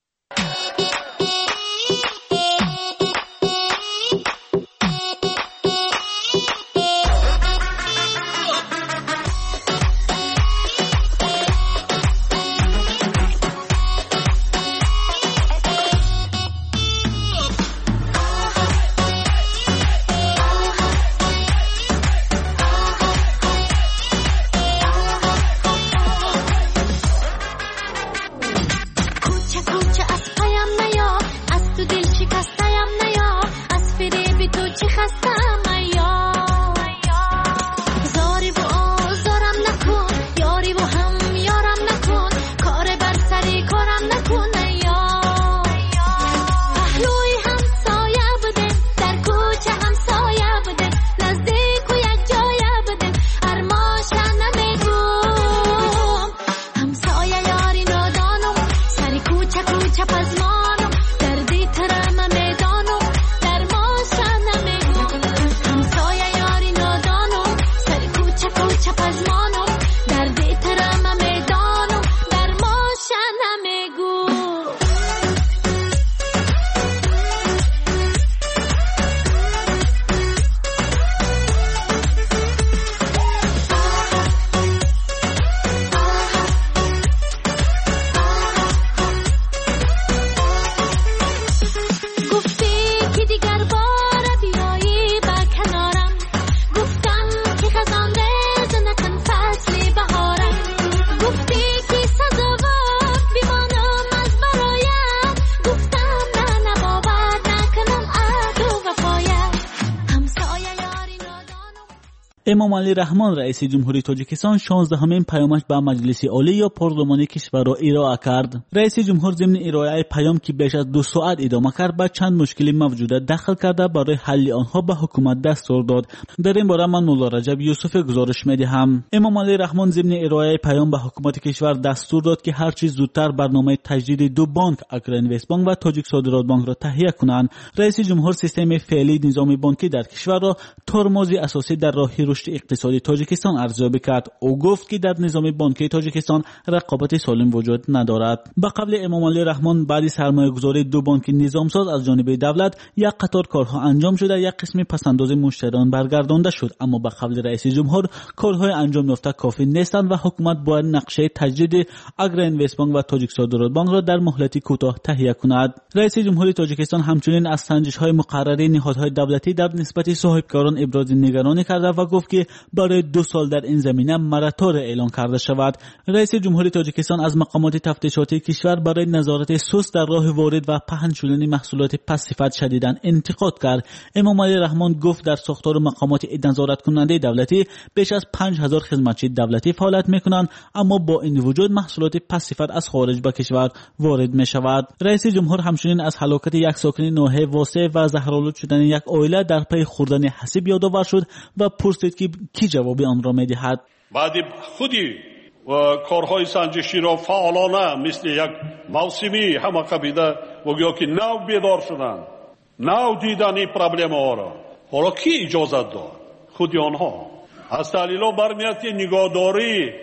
امامعلی رحمان رئیس جمهوری تاجیکستان 16مین پیامش به مجلس عالی یا پارلمانی کشور را ارائه کرد. رئیس جمهور ضمن ارائه پیام که بیش از 2 ساعت ادامه کرد به چند مشکل موجوده دخل کرده برای حل آنها به حکومت دستور داد. در این باره من مولا رجب یوسف گزارش میدهم. امامعلی رحمان ضمن ارائه پیام به حکومت کشور دستور داد که هر چیز زودتر برنامه تجدید 2 بانک اگرینوست بانک و تاجیک صادرات بانک را تهیه کنند. رئیس جمهور سیستم فعلی نظام بانکی در کشور را ترمز اساسی در راه رشد اقتصادی تاجیکستان ارزیابی کرد. او گفت که در نظام بانکی تاجیکستان رقابت سالم وجود ندارد. به قول امامعلی رحمان بعد سرمایه‌گذاری 2 بانک نظامساز از جانب دولت یک قطار کارها انجام شده، یک قسم پسنداز مشتریان برگردانده شد، اما به قول رئیس جمهور کارهای انجام یافته کافی نیستند و حکومت باید نقشه تجدید اگرینوست بانک و تاجیک صادرات بانک را در مهلت کوتاه تهیه کند. رئیس جمهوری تاجیکستان همچنین از سنجش‌های مقرره نهادهای دولتی در نسبت صاحبکاران ابراز نگرانی کرده و گفت که برای 2 سال در این زمینه مراتور اعلان کرده شود. رئیس جمهوری تاجیکستان از مقامات تفتیشاتی کشور برای نظارت سست در راه وارد و پهن شدن محصولات پس‌صفت شدیداً انتقاد کرد. امامعلی رحمان گفت در ساختار مقامات نظارت کننده دولتی بیش از 5000 خدمتچی دولتی فعالیت می‌کنند، اما با این وجود محصولات پس‌صفت از خارج به کشور وارد می‌شود. رئیس جمهور همچنین از هلاکت یک ساکن ناحیه واسع و زهرآلود شدن یک عائله در پی خوردن حسیب یادآور شد و پرسید که کی جواب آن را می‌دهد. بعد خودی و کارهای سنجشی را فعالانه مثل یک موسمی همه قبیده و گویا که نو بیدار شدن، نو دیدن این پرابلم ها را حالا کی اجازت داد؟ خودی آنها. از تحلیل ها برمیاد که نگهداری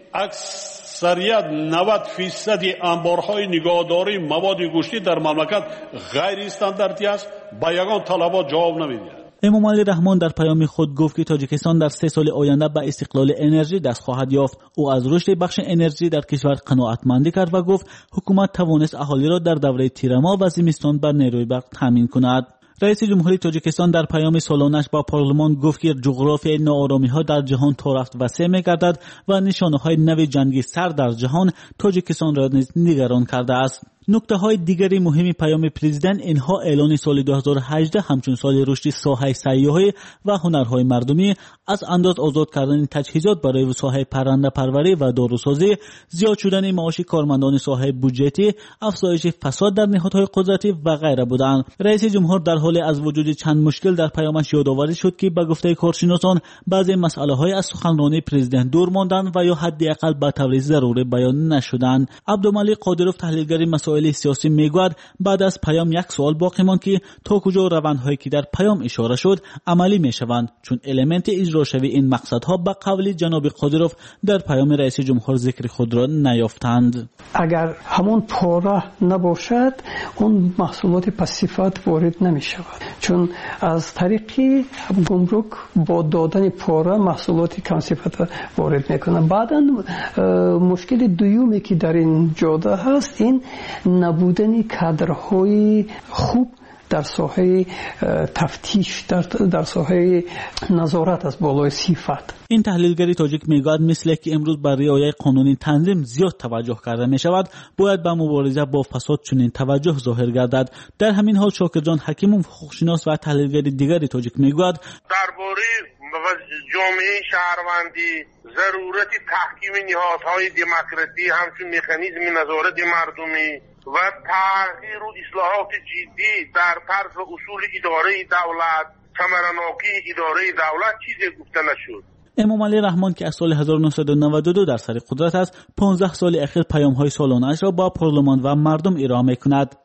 اکثریت 90% انبارهای نگهداری مواد گوشتی در مملکت غیر استانداردی است، به یگان طلبات جواب نمیدهد. امامعلی رحمان در پیام خود گفت که تاجیکستان در 3 سال آینده به استقلال انرژی دست خواهد یافت. او از رشد بخش انرژی در کشور قناعتمندی کرد و گفت حکومت توانست اهالی را در دوره تیره‌ماه و زمستان بر نیروی برق تامین کند. رئیس جمهوری تاجیکستان در پیام سالانش با پارلمان گفت که جغرافیای ناآرامی‌ها در جهان تا رفت وسیع می‌گردد و نشانه‌های نو جنگ سر در جهان تاجیکستان را نگران کرده است. نکته‌های دیگری مهمی پیام پرزیدنت اینها اعلان سال 2018 همچون سال رشد ساحه سیاحی و هنرهای مردمی، از انداز آزاد کردن تجهیزات برای ساحه پرنده پروری و داروسازی، زیاد شدن معاش کارمندان ساحه بودجتی، افزایش فساد در نهادهای قدرتی و غیره بودند. رئیس جمهور در حال از وجود چند مشکل در پیامش یادآوری شد که به گفته کارشناسان بعضی مسئله‌های از سخنرانی پرزیدنت دور ماندند و یا حداقل به طور ضروری بیان نشدند. عبدالملیک قادروف تحلیلگر مسائل سیاسی میگوید بعد از پیام یک سوال باقی ماند که تا کجا روندهایی که در پیام اشاره شد عملی میشوند، چون المنت اجرا شوی این مقصدها به قول جناب قادروف در پیام رئیس جمهور ذکر خود را نیافتند. اگر همون پاره نباشد اون محصولات پس‌صفت وارد نمیشود، چون از طریق گمرک با دادن پاره محصولات کم صفت وارد میکنند. بعداً مشکل دومی که در این جاده هست این نبودن کادرهای خوب در ساحه تفتیش، در ساحه نظارت از بالای صفت. این تحلیلگری تاجیک میگوید مثل که امروز بر رعایت قانون تنظیم زیاد توجه کرده می شود، باید به مبارزه با فساد چنین توجه ظاهر گردد. در همین حال شاکرجان حکیموف حقوقشناس و تحلیلگر دیگری تاجیک میگوید درباره جامعه شهروندی ضرورت تحکیم نهادهای دموکراسی همچون مکانیزم نظارت مردمی و تغییر و اصلاحات جدی در طرز اصول اداره دولت، ثمره‌ناکی اداره دولت چیزی گفته نشد. امامعلی رحمان که از سال 1992 در سر قدرت است، 15 سال اخیر پیام‌های سالانه‌اش را با پارلمان و مردم ارائه می‌کند.